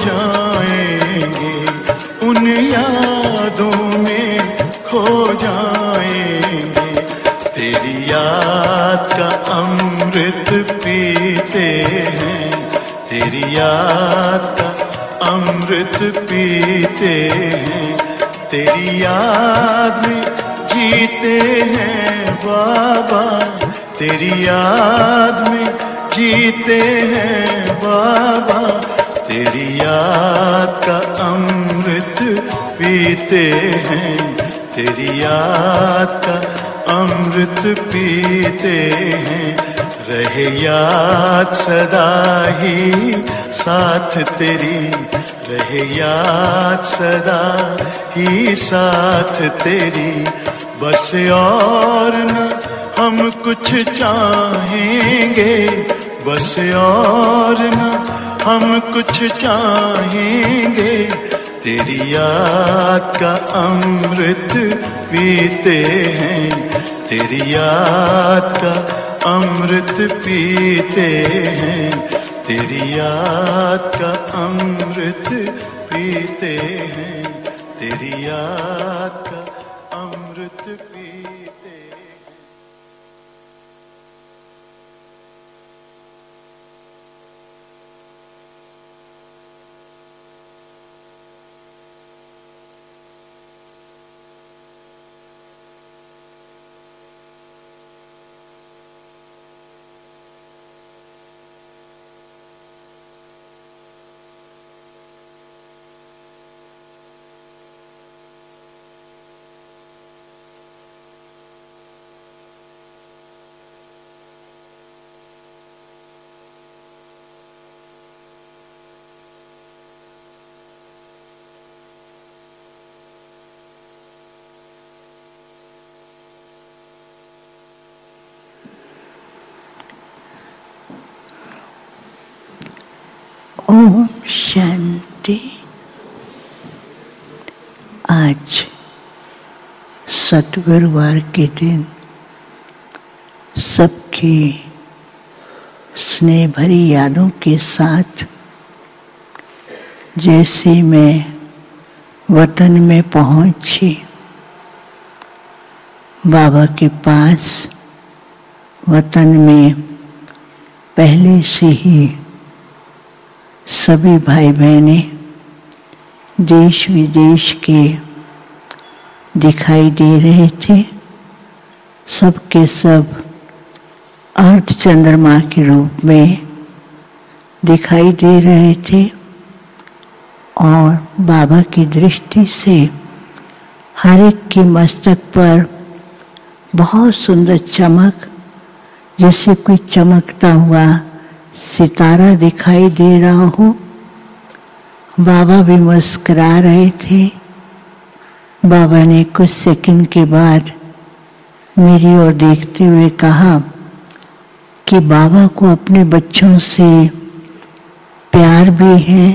जाएंगे, उन यादों में खो जाएंगे। तेरी याद का अमृत पीते हैं, तेरी याद का अमृत पीते हैं। तेरी याद में जीते हैं बाबा, तेरी याद में जीते हैं बाबा। तेरी याद का अमृत पीते हैं, तेरी याद का अमृत पीते हैं। रहे याद सदा ही साथ तेरी, रहे याद सदा ही साथ तेरी। बस और न हम कुछ चाहेंगे, बस और न हम कुछ चाहेंगे। तेरी याद का अमृत पीते हैं, तेरी याद का अमृत पीते हैं। तेरी याद का अमृत पीते हैं, तेरी याद का अमृत पीते हैं। ओम शांति। आज सतगुरुवार के दिन सबकी स्नेह भरी यादों के साथ जैसे मैं वतन में पहुंची, बाबा के पास वतन में पहले से ही सभी भाई बहनें देश विदेश के दिखाई दे रहे थे। सब के सब अर्ध चंद्रमा के रूप में दिखाई दे रहे थे और बाबा की दृष्टि से हर एक के मस्तक पर बहुत सुंदर चमक, जैसे कोई चमकता हुआ सितारा दिखाई दे रहा हो। बाबा भी मुस्कुरा रहे थे। बाबा ने कुछ सेकंड के बाद मेरी ओर देखते हुए कहा कि बाबा को अपने बच्चों से प्यार भी है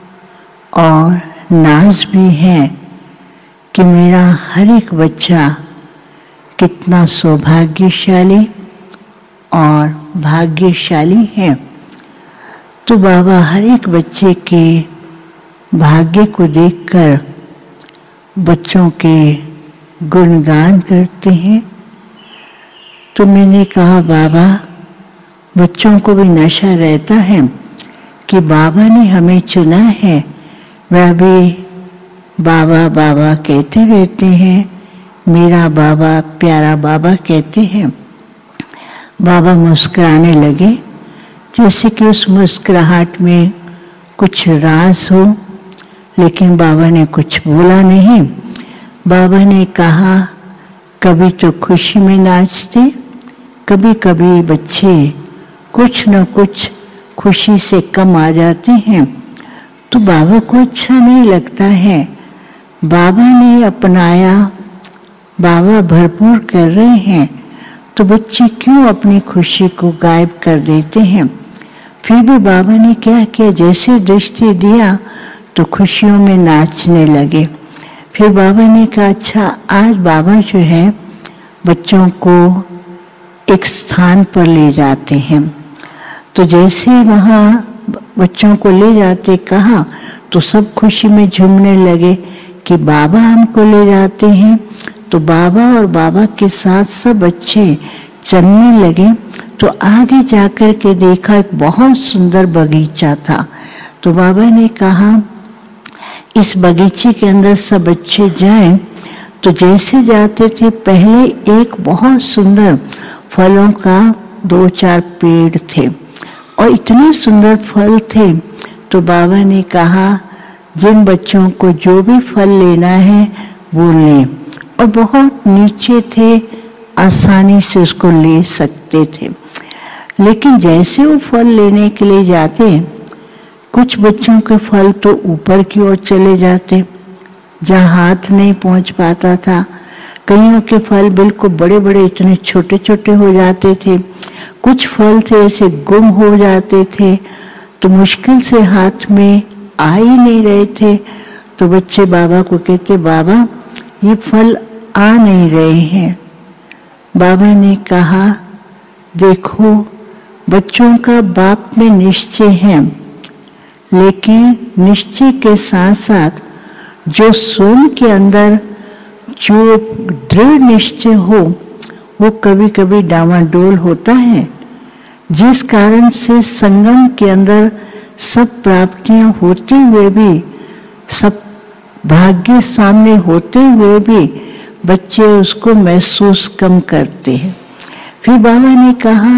और नाज भी है कि मेरा हर एक बच्चा कितना सौभाग्यशाली और भाग्यशाली है। तो बाबा हर एक बच्चे के भाग्य को देखकर बच्चों के गुणगान करते हैं। तो मैंने कहा बाबा, बच्चों को भी नशा रहता है कि बाबा ने हमें चुना है, वह भी बाबा बाबा कहते रहते हैं, मेरा बाबा प्यारा बाबा कहते हैं। बाबा मुस्कुराने लगे, जैसे कि उस मुस्कुराहट में कुछ राज हो, लेकिन बाबा ने कुछ बोला नहीं। बाबा ने कहा, कभी तो खुशी में नाचते, कभी कभी बच्चे कुछ न कुछ खुशी से कम आ जाते हैं, तो बाबा को अच्छा नहीं लगता है। बाबा ने अपनाया, बाबा भरपूर कर रहे हैं, तो बच्चे क्यों अपनी खुशी को गायब कर देते हैं। फिर भी बाबा ने क्या किया, जैसे दृष्टि दिया तो खुशियों में नाचने लगे। फिर बाबा ने कहा, अच्छा आज बाबा जो है बच्चों को एक स्थान पर ले जाते हैं। तो जैसे वहाँ बच्चों को ले जाते कहा, तो सब खुशी में झूमने लगे कि बाबा हमको ले जाते हैं। तो बाबा और बाबा के साथ सब बच्चे चलने लगे। तो आगे जाकर के देखा एक बहुत सुंदर बगीचा था। तो बाबा ने कहा, इस बगीचे के अंदर सब बच्चे जाएं। तो जैसे जाते थे, पहले एक बहुत सुंदर फलों का 2-4 पेड़ थे और इतने सुंदर फल थे। तो बाबा ने कहा, जिन बच्चों को जो भी फल लेना है वो लें, और बहुत नीचे थे, आसानी से उसको ले सकते थे। लेकिन जैसे वो फल लेने के लिए जाते, कुछ बच्चों के फल तो ऊपर की ओर चले जाते, जहाँ हाथ नहीं पहुंच पाता था। कईयों के फल बिल्कुल बड़े बड़े इतने छोटे छोटे हो जाते थे। कुछ फल थे ऐसे गुम हो जाते थे, तो मुश्किल से हाथ में आ ही नहीं रहे थे। तो बच्चे बाबा को कहते, बाबा ये फल आ नहीं रहे हैं। बाबा ने कहा, देखो बच्चों का बाप में निश्चय है, लेकिन निश्चय के साथ साथ जो स्वयं के अंदर जो दृढ़ निश्चय हो, वो कभी कभी डामाडोल होता है, जिस कारण से संगम के अंदर सब प्राप्तियां होते हुए भी, सब भाग्य सामने होते हुए भी बच्चे उसको महसूस कम करते हैं। फिर बाबा ने कहा,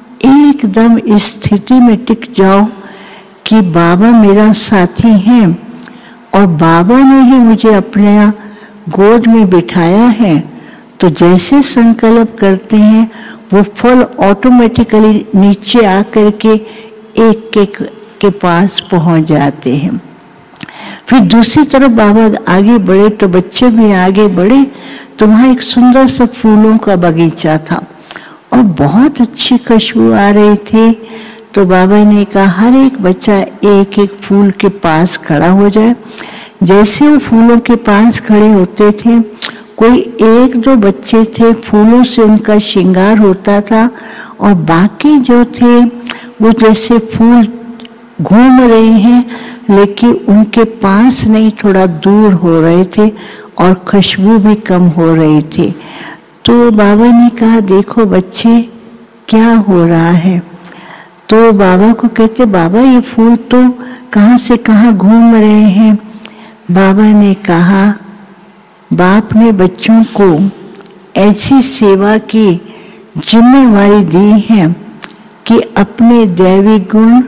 एकदम इस स्थिति में टिक जाओ कि बाबा मेरा साथी है और बाबा ने ही मुझे अपने गोद में बिठाया है। तो जैसे संकल्प करते हैं, वो फल ऑटोमेटिकली नीचे आकर के एक एक के पास पहुंच जाते हैं। फिर दूसरी तरफ बाबा आगे बढ़े तो बच्चे भी आगे बढ़े। तो वहाँ एक सुंदर सा फूलों का बगीचा था और बहुत अच्छी खुशबू आ रही थी। तो बाबा ने कहा, हर एक बच्चा एक एक फूल के पास खड़ा हो जाए। जैसे वो फूलों के पास खड़े होते थे, कोई 1-2 बच्चे थे, फूलों से उनका श्रृंगार होता था, और बाकी जो थे वो जैसे फूल घूम रहे हैं, लेकिन उनके पास नहीं, थोड़ा दूर हो रहे थे और खुशबू भी कम हो रही थी। तो बाबा ने कहा, देखो बच्चे क्या हो रहा है। तो बाबा को कहते, बाबा ये फूल तो कहाँ से कहाँ घूम रहे हैं। बाबा ने कहा, बाप ने बच्चों को ऐसी सेवा की जिम्मेवारी दी है कि अपने दैवी गुण,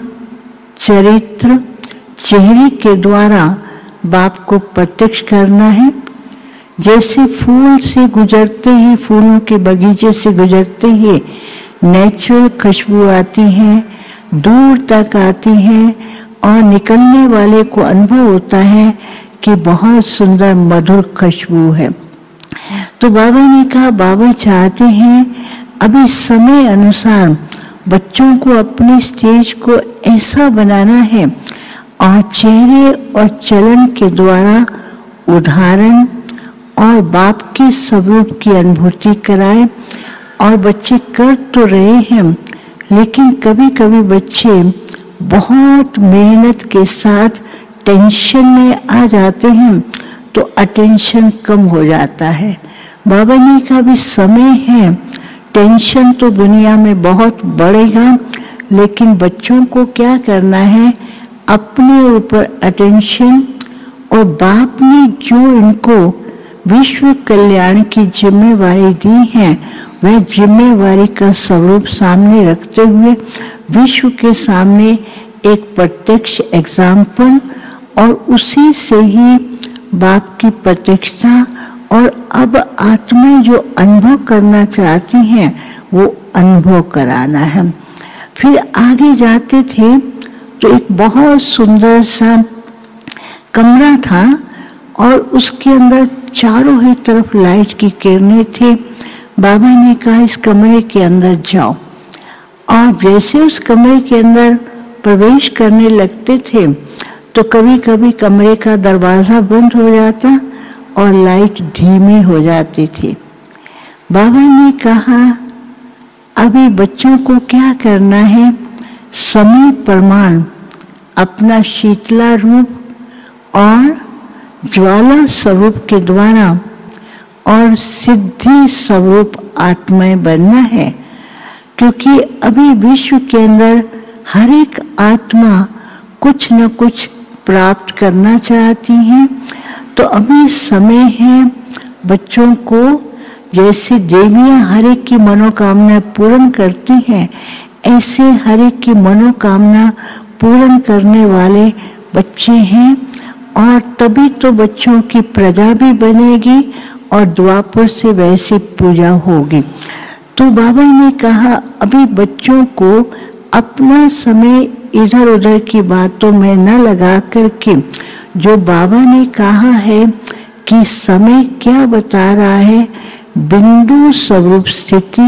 चरित्र, चेहरे के द्वारा बाप को प्रत्यक्ष करना है। जैसे फूल से गुजरते ही, फूलों के बगीचे से गुजरते ही नेचुरल खुशबू आती है, दूर तक आती है, और निकलने वाले को अनुभव होता है कि बहुत सुंदर मधुर खुशबू है। तो बाबा ने कहा बाबा चाहते हैं अभी समय अनुसार बच्चों को अपने स्टेज को ऐसा बनाना है और चेहरे और चलन के द्वारा उदाहरण और बाप के स्वरूप की अनुभूति कराए। और बच्चे कर तो रहे हैं, लेकिन कभी कभी बच्चे बहुत मेहनत के साथ टेंशन में आ जाते हैं तो अटेंशन कम हो जाता है। बाबा ने कहा भी समय है, टेंशन तो दुनिया में बहुत बढ़ेगा, लेकिन बच्चों को क्या करना है, अपने ऊपर अटेंशन, और बाप ने जो इनको विश्व कल्याण की जिम्मेवारी दी है वह जिम्मेवारी का स्वरूप सामने रखते हुए विश्व के सामने एक प्रत्यक्ष एग्जाम्पल, और उसी से ही बाप की प्रत्यक्षता और अब आत्मा जो अनुभव करना चाहती हैं वो अनुभव कराना है। फिर आगे जाते थे तो एक बहुत सुंदर सा कमरा था और उसके अंदर चारों ही तरफ लाइट की किरणें थी। बाबा ने कहा इस कमरे के अंदर जाओ, और जैसे उस कमरे के अंदर प्रवेश करने लगते थे तो कभी कभी कमरे का दरवाजा बंद हो जाता और लाइट धीमी हो जाती थी। बाबा ने कहा अभी बच्चों को क्या करना है, समय प्रमाण अपना शीतला रूप और ज्वाला स्वरूप के द्वारा और सिद्धि स्वरूप आत्माएं बनना है, क्योंकि अभी विश्व के अंदर हर एक आत्मा कुछ न कुछ प्राप्त करना चाहती है। तो अभी समय है बच्चों को, जैसे देवियां हर एक की मनोकामना पूर्ण करती हैं, ऐसे हर एक की मनोकामना पूर्ण करने वाले बच्चे हैं, और तभी तो बच्चों की प्रजा भी बनेगी और द्वापर से वैसी पूजा होगी। तो बाबा ने कहा अभी बच्चों को अपना समय इधर उधर की बातों में न लगा करके, जो बाबा ने कहा है कि समय क्या बता रहा है, बिंदु स्वरूप स्थिति,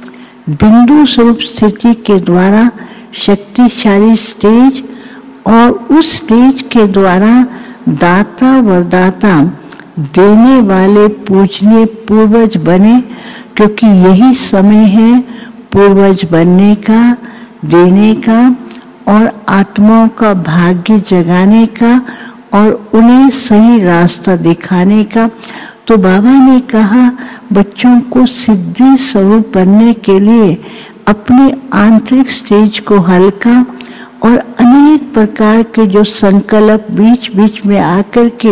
बिंदु स्वरूप स्थिति के द्वारा शक्तिशाली स्टेज, और उस स्टेज के द्वारा दाता वरदाता देने वाले पूजनीय पूर्वज बने, क्योंकि यही समय है पूर्वज बनने का, देने का और आत्माओं का भाग्य जगाने का और उन्हें सही रास्ता दिखाने का। तो बाबा ने कहा बच्चों को सिद्धि स्वरूप बनने के लिए अपने आंतरिक स्टेज को हल्का और अनेक प्रकार के जो संकल्प बीच बीच में आकर के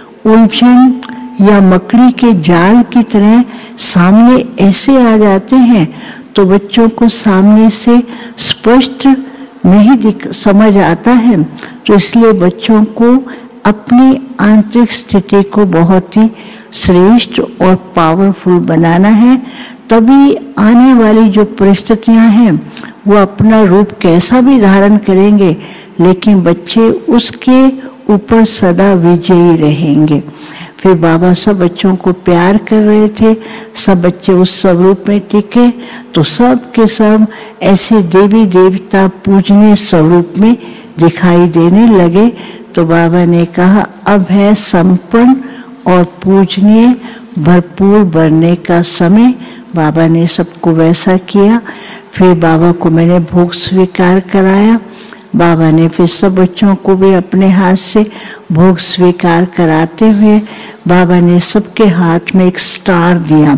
उलझन या मकड़ी के जाल की तरह सामने ऐसे आ जाते हैं, तो बच्चों को सामने से स्पष्ट नहीं समझ आता है। तो इसलिए बच्चों को अपनी आंतरिक स्थिति को बहुत ही श्रेष्ठ और पावरफुल बनाना है, तभी आने वाली जो परिस्थितियां हैं वो अपना रूप कैसा भी धारण करेंगे, लेकिन बच्चे उसके ऊपर सदा विजयी रहेंगे। फिर बाबा सब बच्चों को प्यार कर रहे थे, सब बच्चे उस स्वरूप में टिके, तो सब के सब ऐसे देवी देवता पूजनीय स्वरूप में दिखाई देने लगे। तो बाबा ने कहा अब है संपन्न और पूजनीय भरपूर बनने का समय। बाबा ने सबको वैसा किया। फिर बाबा को मैंने भोग स्वीकार कराया। बाबा ने फिर सब बच्चों को भी अपने हाथ से भोग स्वीकार कराते हुए बाबा ने सबके हाथ में एक स्टार दिया,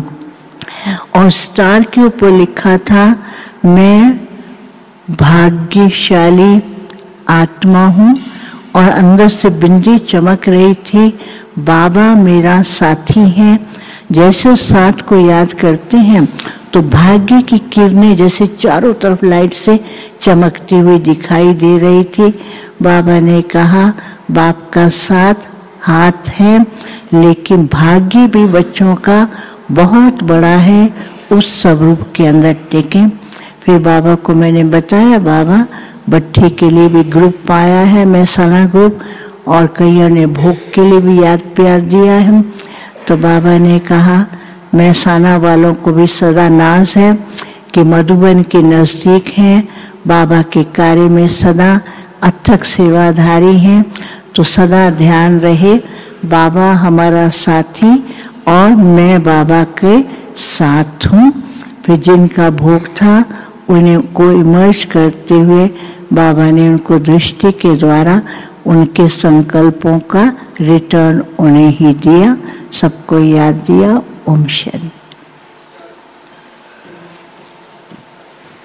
और स्टार के ऊपर लिखा था मैं भाग्यशाली आत्मा हूँ, और अंदर से बिंदी चमक रही थी, बाबा मेरा साथी है। जैसे उस साथ को याद करते हैं तो भाग्य की किरणें जैसे चारों तरफ लाइट से चमकती हुई दिखाई दे रही थी। बाबा ने कहा बाप का साथ हाथ है, लेकिन भाग्य भी बच्चों का बहुत बड़ा है, उस स्वरूप के अंदर टिके। फिर बाबा को मैंने बताया बाबा भट्ठी के लिए भी ग्रुप आया है, महसाना ग्रुप, और कईयों ने भोग के लिए भी याद प्यार दिया है। तो बाबा ने कहा महसाना वालों को भी सदा नाज है कि मधुबन के नज़दीक हैं, बाबा के कार्य में सदा अथक सेवाधारी हैं। तो सदा ध्यान रहे बाबा हमारा साथी और मैं बाबा के साथ हूँ। फिर जिनका भोग था उन्हें को इमर्ज करते हुए बाबा ने उनको दृष्टि के द्वारा उनके संकल्पों का रिटर्न उन्हें ही दिया, सबको याद दिया। ओम शांति।